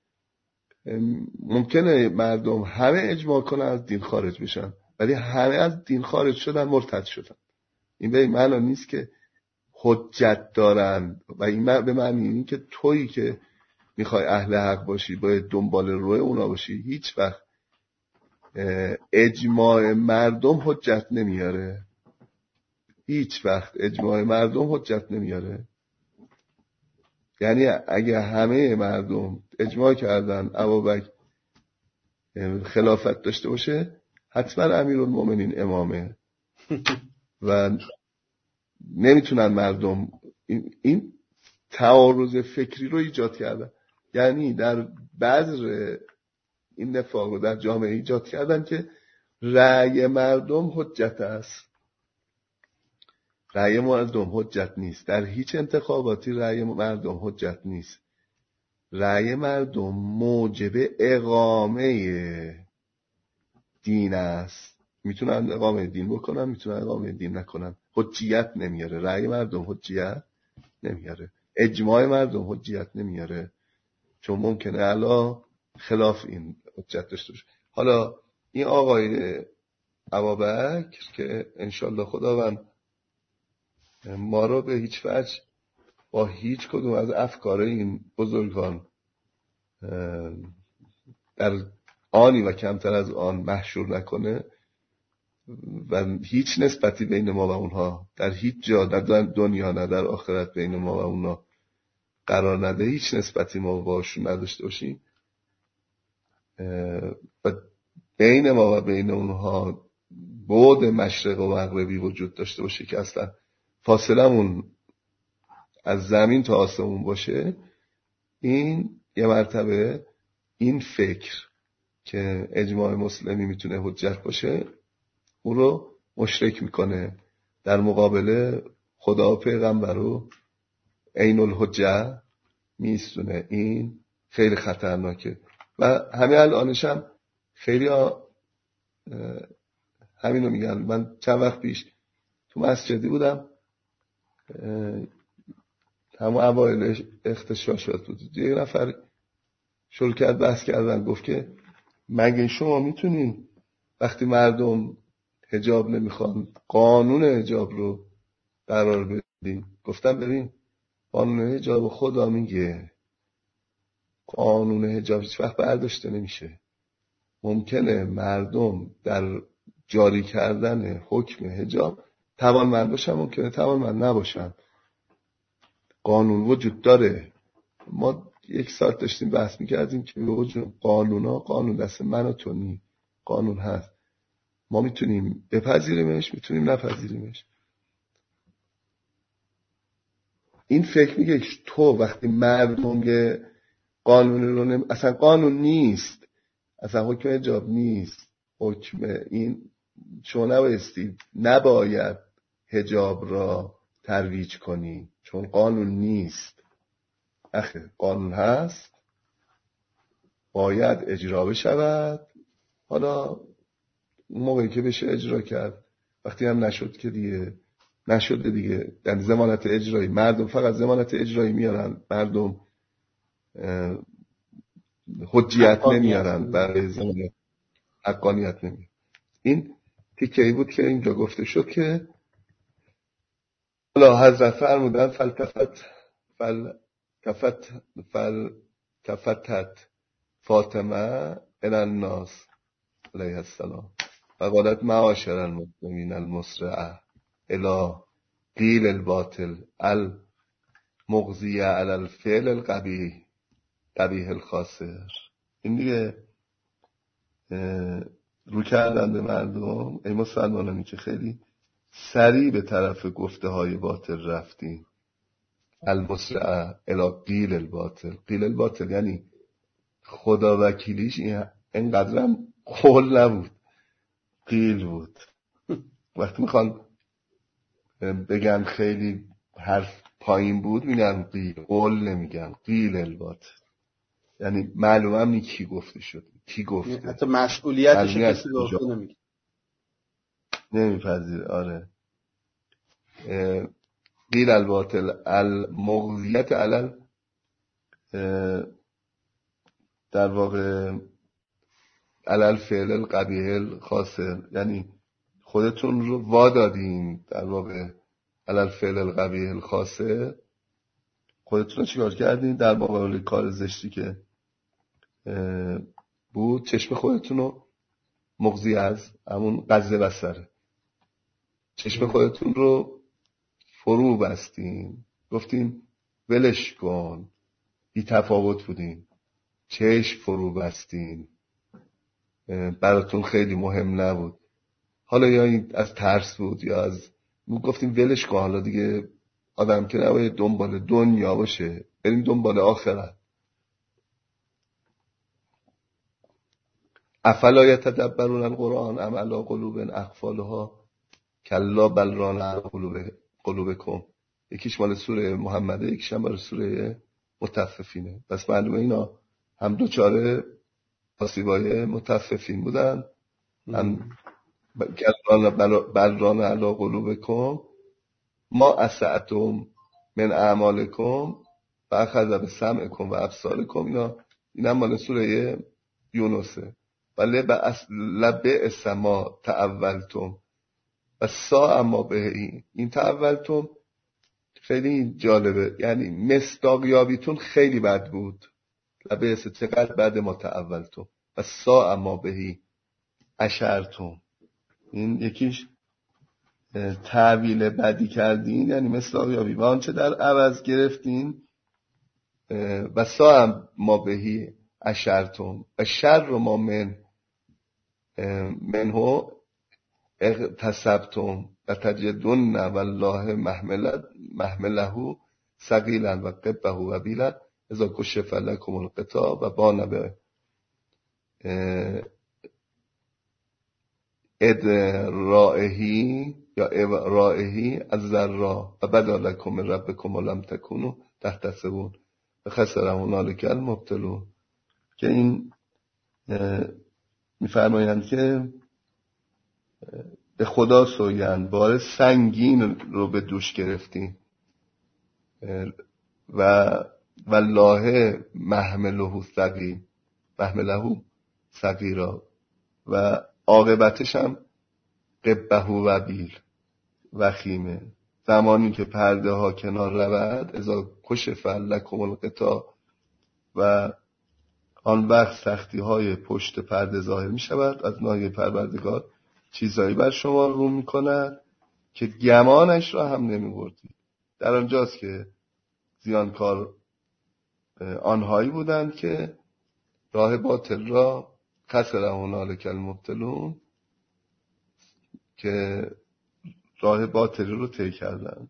ممکنه مردم همه اجماع کنن از دین خارج بشن، ولی همه از دین خارج شدن، مرتد شدن. این به این معنی نیست که حجت دارن، و این به معنی این که تویی که میخوای اهل حق باشی باید دنبال روی اونا باشی. هیچ وقت اجماع مردم حجت نمیاره، هیچ وقت اجماع مردم حجت نمیاره. یعنی اگه همه مردم اجماع کردن ابوبکر خلافت داشته باشه، حتما امیرالمومنین امامه و نمیتونن مردم این, این تعارض فکری رو ایجاد کردن. یعنی در بذر این نفاق رو در جامعه ایجاد کردن که رأی مردم حجت است. رأی مردم حجت نیست. در هیچ انتخاباتی رأی مردم حجت نیست. رأی مردم موجب اقامه دین است. میتونن اقامه دین بکنن، میتونن اقامه دین نکنن. حجیت نمیاره. رأی مردم حجیت نمیاره. اجماع مردم حجیت نمیاره، چون ممکنه الا خلاف این حجت داشته باشه. حالا این آقای ابوبکر که انشالله خداوند ما رو به هیچ وجه با هیچ کدوم از افکار این بزرگان در آنی و کمتر از آن محشور نکنه و هیچ نسبتی بین ما و اونها در هیچ جا، در دنیا نه در آخرت، بین ما و اونها قرار نده، هیچ نسبتی ما باشون نداشته باشیم و بین ما و بین اونها بعد مشرق و مغربی وجود داشته باشه که اصلا فاصلمون از زمین تا آسمون باشه. این یه مرتبه این فکر که اجماع مسلمی میتونه حجت باشه اون رو مشرک میکنه، در مقابل خدا و پیغمبر رو عین الحجه میستونه. این خیلی خطرناکه و همین الانش هم خیلی ها همینو میگن. من چند وقت پیش تو مسجدی بودم، همون اوایل اختشاشات بود، یه نفر شروع کرد بحث کردن، گفت که مگه شما میتونین وقتی مردم حجاب نمیخوان قانون حجاب رو قرار بدین؟ گفتم ببین قانون حجاب خدا میگه قانون حجاب هیچ وقت برداشته نمیشه. ممکنه مردم در جاری کردن حکم حجاب توانمند باشن، ممکنه توانمند نباشن. قانون وجود داره. ما یک ساعت داشتیم بحث میکردیم که وجود قانونا، قانون دست من و تو نی، قانون هست، ما میتونیم بپذیریمش، میتونیم نپذیریمش. این فکر میگه که تو وقتی مردم یه قانون رو نم... اصلا قانون نیست، اصلا حکم حجاب نیست، حکم این شما نبایستی نباید حجاب را ترویج کنی چون قانون نیست. اخه قانون هست، باید اجرا بشود. حالا موقعی که بشه اجرا کرد، وقتی هم نشد که دیگه نشده دیگه. یعنی ضمانت اجرایی، مردم فقط ضمانت اجرایی میارن، مردم حجیت نمیارن، برای ضمانت حقانیت نمیارن. این تیکه‌ای بود که اینجا گفته شد که حالا حضرت فرمودن فلتفت فل تفت فل تفتت فاطمه الى الناس علیه السلام و قالت معاشر المسلمین المسرعه الى قیل الباطل المغزیه علی الفعل القبیح قبیح الخاسر. این دیگه رو کردن به مردم، ای مسلمانانی که خیلی سریع به طرف گفته های باطل رفتیم. المسرعه الی قیل الباطل، قیل الباطل یعنی خدا وکیلیش اینقدرم قول نبود. قیل بود. وقتی میخوان بگن خیلی حرف پایین بود میگن قیل، قول نمیگن، قیل البات، یعنی معلومه هم نی کی گفته شد، کی گفته، حتی مسئولیتش معلومی کسی به عهده نمیگیره، نمیپذیره. آره. قیل الباطل المغزیت علل، در واقع علل فعل القبیح الخاسر، یعنی خودتون رو وادادین در واقع علل فعل القبیح الخاسر، خودتون رو چیکار کردین در مقابل کار زشتی که بود، چشم خودتون رو مغزی از همون قزه بسره، چشم خودتون رو فرو بستین، گفتین ولش کن، بی تفاوت بودین، چشم فرو بستین، براتون خیلی مهم نبود. حالا یا این از ترس بود یا از گفتیم ولش کن، حالا دیگه آدم که نباید دنبال دنیا باشه، بریم دنبال آخرت. افلا یتدبرون القرآن ام علی قلوب اقفالها کلا بل ران علی قلوبکم. یکیش مال سوره محمده، یکیش هم مال سوره مطففینه. پس معلومه اینا هم دوچاره آسیبای مطففین بودن، هم بل ران علی قلوبکم ما اسعتم من اعمالکم و اخذ بسمعکم و ابصارکم. اینا اینا مال سوره یونسه. ولی لبئس ما تأولتم و ساء ما بهی. این تأولتم خیلی جالبه، یعنی مصداقیابیتون خیلی بد بود. لبئس چقدر بعد ما تأولتم و ساء ما بهی اشرتم. این یکیش تعویل بدی کردین، یعنی مصداقیابی و آنچه در عوض گرفتین. و ساء ما بهی اشرتم و شر ما من منه اغتصبتم و تجدن والله محمله ثقیلا و قبه و بیلا اذا کشف لکم الغطاء و بان به ادرائهی یا ارائهی از ذرا و بدا لکم من ربکم ولم تکونوا تحتسبون و خسر هنالک المبطلون. که این میفرمایند که به خدا سوگند بار سنگین رو به دوش گرفتیم و والله محمله ثقیل محمله ثقیرا و عاقبتش هم قبه و بیل وخیمه. زمانی که پرده ها کنار رود اذا کشف لکم الغطاء و آن وقت سختی های پشت پرده ظاهر می شود، از ناحیه پروردگار چیزایی بر شما رو می کند که گمانش را هم نمی بردید. در آنجاست که زیانکار آنهایی بودند که راه باطل را خسر هنالک المبطلون، که راه باطل رو طی کردن.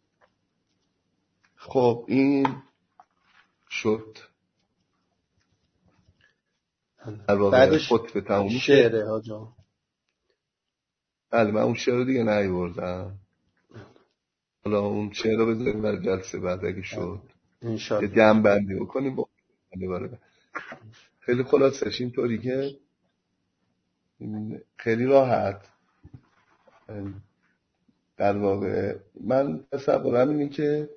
خب این شد در واقع خطبه تموم شعره ها جا. بله من اون شعر دیگه نیاوردم، حالا اون شعر رو بذاریم برای جلسه بعد اگه شد یه جمع بندی بکنیم با خیلی خلاصش اینطوری که خیلی راحت در واقع من تصورم اینه که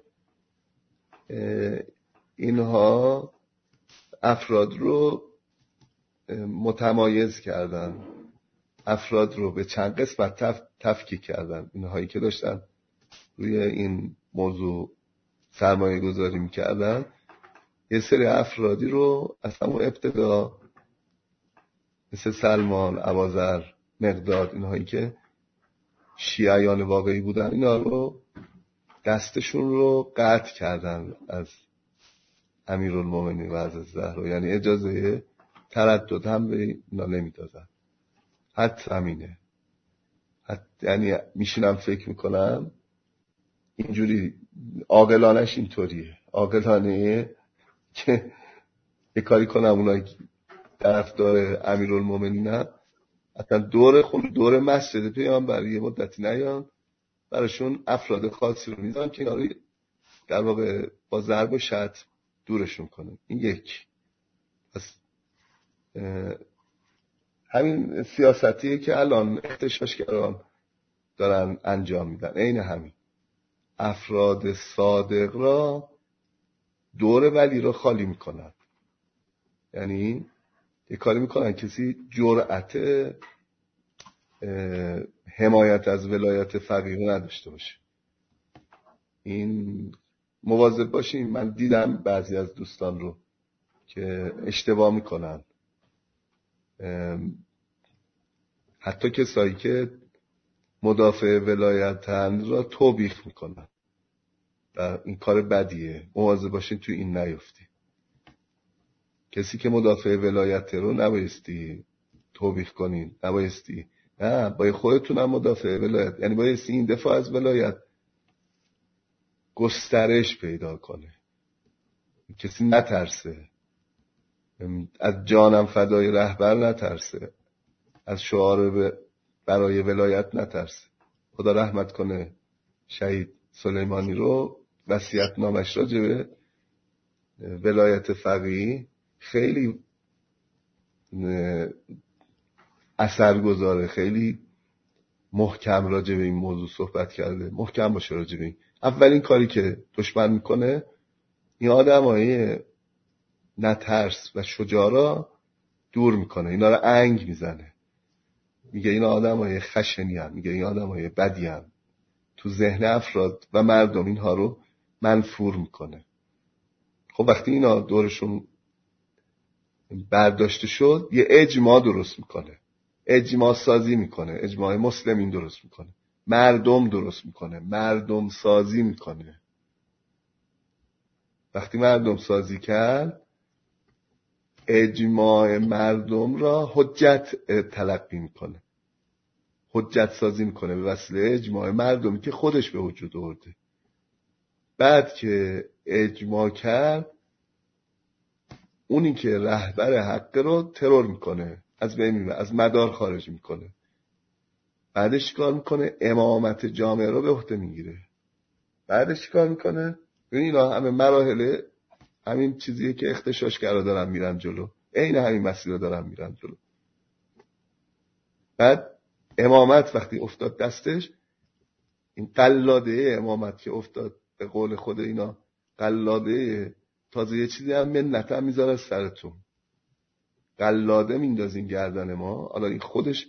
اینها افراد رو متمایز کردن، افراد رو به چند قسمت تف... تفکیک کردن. اینهایی که داشتن روی این موضوع سرمایه گذاری میکردن، یه سری افرادی رو از همون ابتدا مثل سلمان، ابوذر، مقداد، اینهایی که شیعیان واقعی بودن، اینا رو دستشون رو قطع کردن از امیرالمومنین و از الزهرا، یعنی اجازه تردد هم به اینا نمیدادن. حتی همینه، حتی یعنی میشینم فکر میکنم اینجوری عاقلانش اینطوریه، عاقلانه که یه کاری کنم اونایی طرفدار امیرالمومنینن اصلا دور خون دور مسجد پیامبر یه مدتی نیان براشون افراد خاصی رو میذارن که اینا رو در واقع با ضرب و شتم دورشون کنه. این یک. پس همین سیاستیه که الان اغتشاشگران دارن انجام میدن. عین همین افراد صادق را دور ولی رو خالی میکنن، یعنی یه کاری میکنن کسی جرأت حمایت از ولایت فقیه نداشته باشه. این مواظب باشین. من دیدم بعضی از دوستان رو که اشتباه میکنن، حتی کسایی که مدافع ولایتن را توبیخ میکنن و این کار بدیه. مواظب باشین تو این نیفتی. کسی که مدافع ولایت رو نبایستی توبیخ کنین، نبایستی، نه، باید خودتون هم مدافع ولایت، یعنی بایستی این دفاع از ولایت گسترش پیدا کنه، کسی نترسه، از جانم فدای رهبر نترسه، از شعار برای ولایت نترسه. خدا رحمت کنه شهید سلیمانی رو، وصیت نامش راجع به ولایت فقیه خیلی اثرگذاره، خیلی محکم راجع به این موضوع صحبت کرده. محکم باشه راجع به این. اولین کاری که دشمن میکنه این آدمای نترس و شجاع دور میکنه، اینا رو انگ میزنه، میگه اینا آدمای خشنی هستند، میگه این آدمای بدی هستند. تو ذهن افراد و مردم اینها رو منفور میکنه. خب وقتی اینا دورشون برداشته شد یه اجماع درست میکنه، اجماع سازی میکنه، اجماع مسلمین درست میکنه، مردم درست میکنه، مردم سازی میکنه. وقتی مردم سازی کرد اجماع مردم را حجت تلقی میکنه، حجت سازی میکنه به وسیله اجماع مردمی که خودش به وجود آورده. بعد که اجماع کرد اونی که رهبر حق رو ترور میکنه، از بین میبره، از مدار خارج میکنه. بعدش کار میکنه امامت جامعه رو به عهده میگیره. بعدش کار میکنه اینا همه مراحل همین چیزیه که اغتشاشگرا دارن میرن جلو، عین همین مسیر رو دارن میرن جلو. بعد امامت وقتی افتاد دستش، این قلاده امامت که افتاد به قول خود اینا قلاده، تازه یه چیزی هم منت هم میذاره سرتون، قلاده میندازین گردن ما. حالا این خودش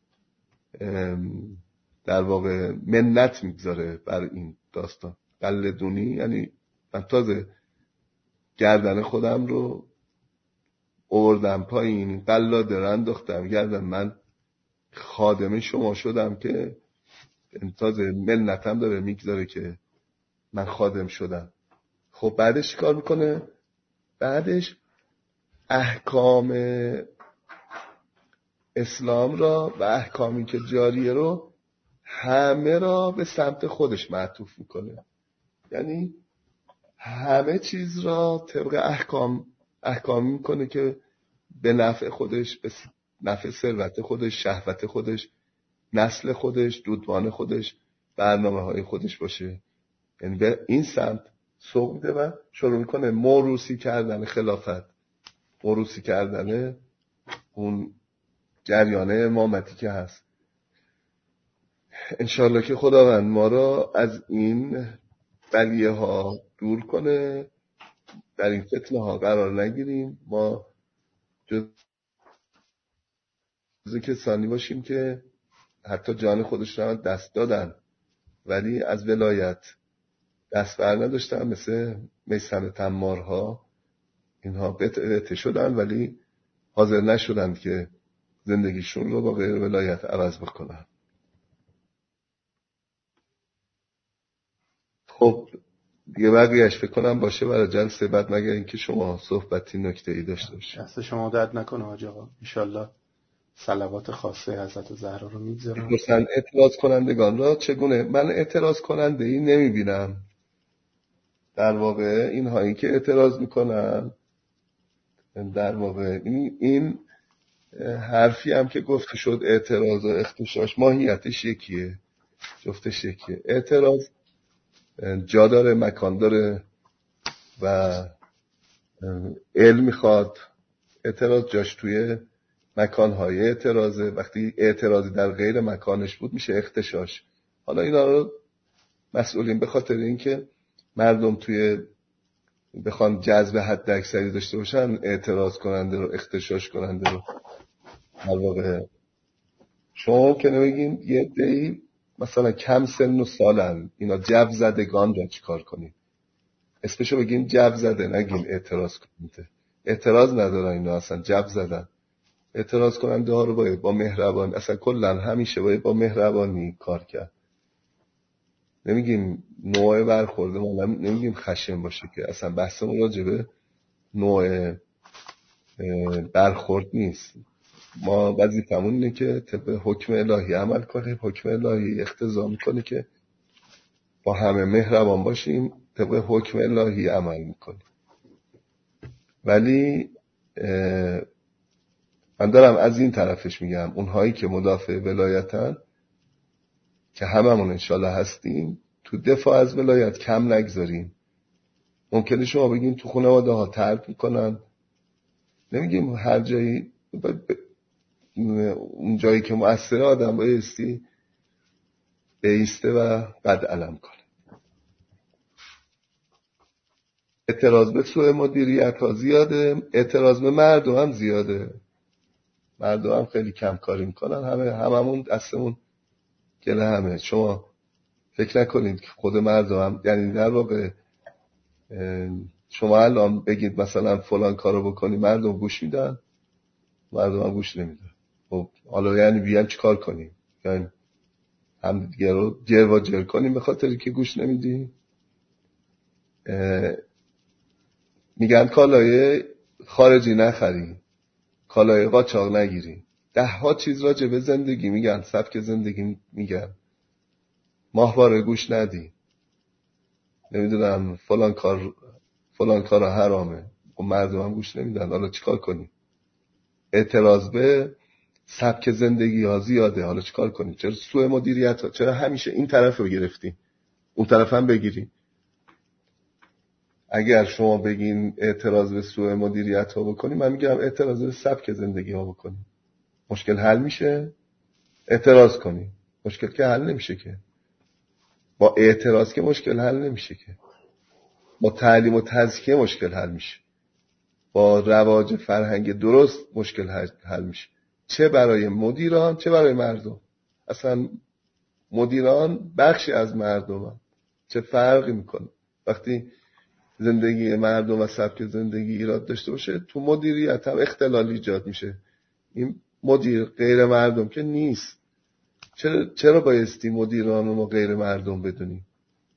در واقع منت میگذاره بر این داستان. قلدونی یعنی من تازه گردن خودم رو آوردم پایین، قلاده رو انداختم گردن من، خادم شما شدم که تازه منتم داره میگذاره که من خادم شدم. خب بعدش چی کار میکنه؟ بعدش احکام اسلام را و احکامی که جاریه رو همه را به سمت خودش معطوف میکنه. یعنی همه چیز را طبق احکام احکامی میکنه که به نفع خودش، به نفع ثروت خودش، شهوت خودش، نسل خودش، دودمان خودش، برنامه های خودش باشه. یعنی به این سمت سوق میده و شروع میکنه موروثی کردن خلافت، موروثی کردن اون جریان امامتی که هست. انشالله که خداوند ما را از این بلیه ها دور کنه، در این فتنه ها قرار نگیریم، ما جز کسانی باشیم که حتی جان خودش را دست دادن ولی از ولایت دست بر نداشتن، مثل میثم تمارها. اینها بتعته شدن ولی حاضر نشدن که زندگیشون رو با غیر ولایت عوض بکنن. خب دیگه بقیه‌اش فکر کنم باشه برای جلسه بعد، مگر اینکه شما صحبتی نکته‌ای داشته باشید. دست شما درد نکنه حاج آقا. انشالله صلوات خاصه حضرت زهرا رو میگذارم. مثلا اعتراض کنندگان را چگونه؟ من اعتراض کننده ای نمیبینم. در واقع اینهایی که اعتراض میکنن در واقع این, این حرفی هم که گفته شد اعتراض و اختشاش ماهیتش یکیه، جفتش یکیه. اعتراض جا داره، مکان داره و علم میخواد. اعتراض جاش توی مکانهای اعتراضه. وقتی اعتراضی در غیر مکانش بود میشه اختشاش. حالا اینا رو مسئولین به خاطر اینکه مردم توی بخوان جذب حد اکثری داشته باشن اعتراض کننده رو اختشاش کننده رو در واقع شما ممکنه بگین یه دی مثلا کم سن و سالن اینا جو زدگان را چیکار کنید؟ اسمشو بگین جو زده، نگین اعتراض کننده. اعتراض ندارن اینا، اصلا جو زدن. اعتراض کننده ها رو باید با مهربانی، اصلا کلا همیشه باید با مهربانی کار کرد. نمیگیم نوع برخورده ما، نمیگیم خشن باشه، که اصلا بحثمون راجع به نوع برخورد نیست. ما وظیفمون اینه که طبق حکم الهی عمل کنیم. حکم الهی اقتضا میکنه که با همه مهربان باشیم، طبق حکم الهی عمل میکنیم. ولی من دارم از این طرفش میگم، اونهایی که مدافع ولایتن که هممون انشالله هستیم، تو دفاع از ولایت کم نگذاریم. ممکنه شما بگین تو خانواده ها ترک میکنن، نمیگیم هر جایی، اون جایی که مؤثر آدم بایستی بیسته و بد علم کنه. اعتراض به سوء مدیریت ها زیاده، اعتراض به مردم هم زیاده. مردم هم خیلی کم کاری میکنن، همه هممون دستمون گله همه. شما فکر نکنید که خود مردم هم، یعنی در واقع شما الان بگید مثلا فلان کارو بکنی مردم گوش میدن، مردم هم گوش نمیدن. خب حالا یعنی بیان چی کار کنیم؟ یعنی هم دیگه رو جر و جر کنیم به خاطری که گوش نمیدی؟ میگن کالای خارجی نخری، کالای قاچاق نگیری. ده ها چیز راجع به زندگی میگن، سبک زندگی میگن. ماهواره گوش ندی، نمیدونم فلان کار فلان کار حرامه، و مردم هم گوش نمیدن. حالا چیکار کنی؟ اعتراض به سبک زندگی ها زیاده. حالا چیکار کنی؟ چرا سوء مدیریت ها؟ چرا همیشه این طرف رو گرفتی اون طرف هم بگیری؟ اگر شما بگین اعتراض به سوء مدیریت ها بکنی، من میگم اعتراض به سبک زندگی ها بکنی. مشکل حل میشه. اعتراض کنی، مشکل که حل نمیشه که. با اعتراض که مشکل حل نمیشه که. با تعلیم و تزکیه مشکل حل میشه. با رواج فرهنگ درست مشکل حل میشه. چه برای مدیران چه برای مردم. اصلا مدیران بخشی از مردم هم. چه فرقی میکنه وقتی زندگی مردم و سبک زندگی ایراد داشته باشه، تو مدیریت هم اختلال ایجاد میشه. این مدیر غیر مردم که نیست. چرا چرا بایستی مدیران رو غیر مردم بدونیم؟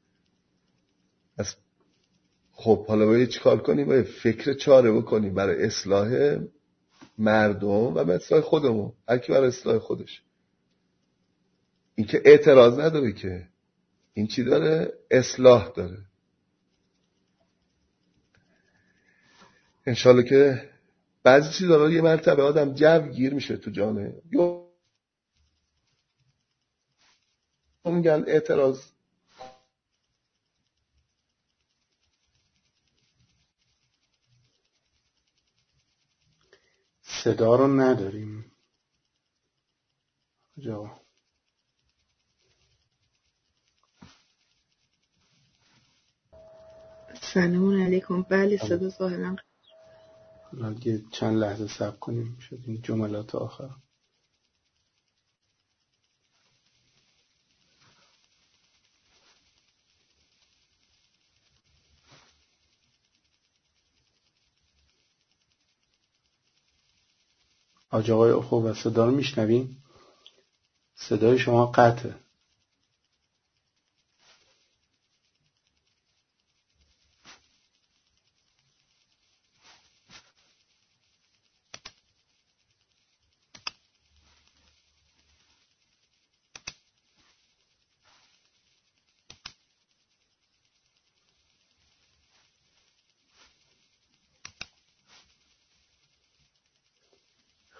خب حالا باید چی کار کنیم؟ باید فکر چاره بکنیم برای اصلاح مردم و برای اصلاح خودمون. هر کی برای اصلاح خودش. این که اعتراض نداره که، این چی داره؟ اصلاح داره. انشالله که بعضی چیز داره یه مرتبه آدم جو گیر میشه تو جامعه. میگن اعتراض صدا رو نداریم جا. سلام علیکم. بله صدا ظاهرا. یه چند لحظه صبر کنیم شد این جملات آخر. آج آقای اخوه صدا رو میشنوین؟ صدای شما قطعه.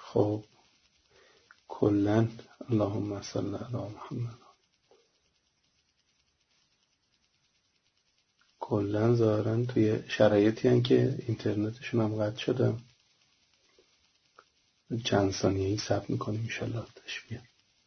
خب کلن اللهم صل علی محمد کلن ظاهرا توی شرایطی هن که اینترنتشون هم قطع شده. چند ثانیه‌ای صبر میکنیم انشالله تشبیه.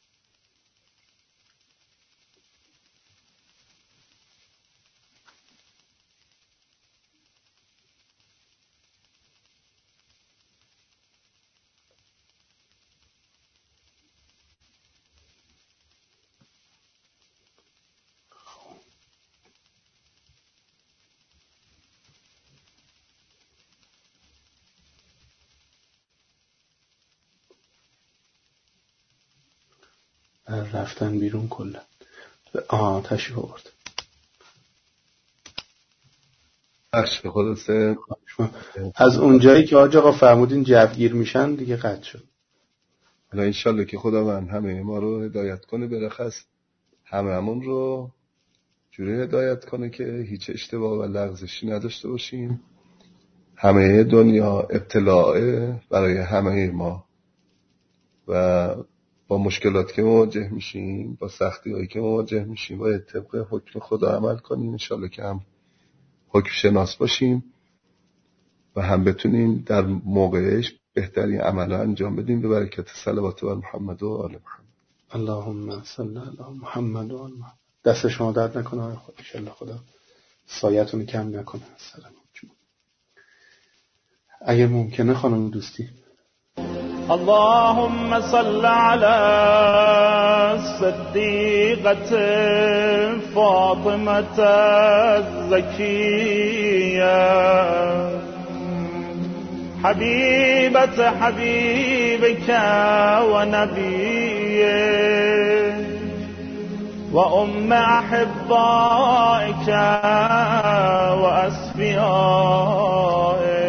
رفتن بیرون کلا. آها تشریف آورد. بخش خلاصه از اونجایی که حاج آقا فرمودین جوگیر میشن دیگه قطع شد. حالا انشالله که خداوند همه ما رو هدایت کنه، برخص همه همون رو جوری هدایت کنه که هیچ اشتباه و لغزشی نداشته باشیم. همه دنیا ابتلاعه برای همه ما و با مشکلات که مواجه میشیم، با سختی هایی که مواجه میشیم باید طبق حکم خدا عمل کنیم. انشالله که هم حکم شناس باشیم و هم بتونیم در موقعش بهترین عمل انجام بدیم به برکت صلوات بر محمد و آل محمد. اللهم صل علی محمد و آل محمد. دست شما درد نکنه آقای خدا، انشالله خدا سایتون کم نکنه سر ما. اگر ممکنه خانم دوستی. اللهم صل على الصديقة فاطمة الزكية حبيبة حبيبك ونبيك وأم أحبائك وأصفيائك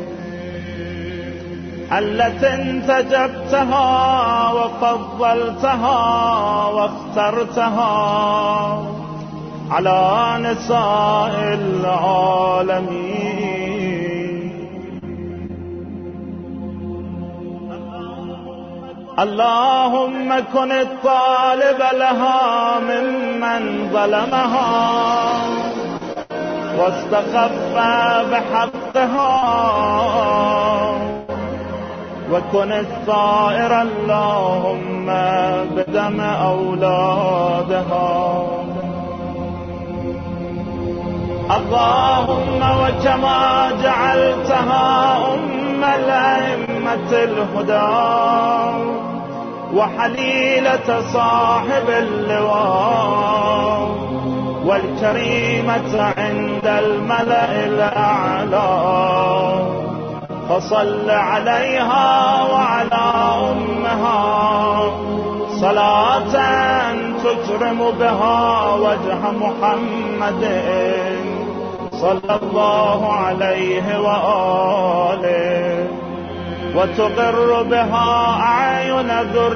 التي انتجبتها وفضلتها واخترتها على نساء العالمين. اللهم كن الطالب لها ممن ظلمها واستخف بحقها وكن الثائر اللهم بدم أولادها. اللهم وكما جعلتها أم الأئمة الهدى وحليلة صاحب اللواء والكريمة عند الملأ الأعلى فصل عليها وعلى أمها صلاة تكرم بها وجه محمد صلى الله عليه وآله وتقر بها أعين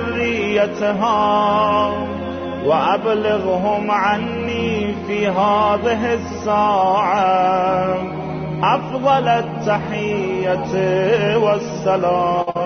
ذريتها وأبلغهم عني في هذه الساعة أفضل التحية والسلام.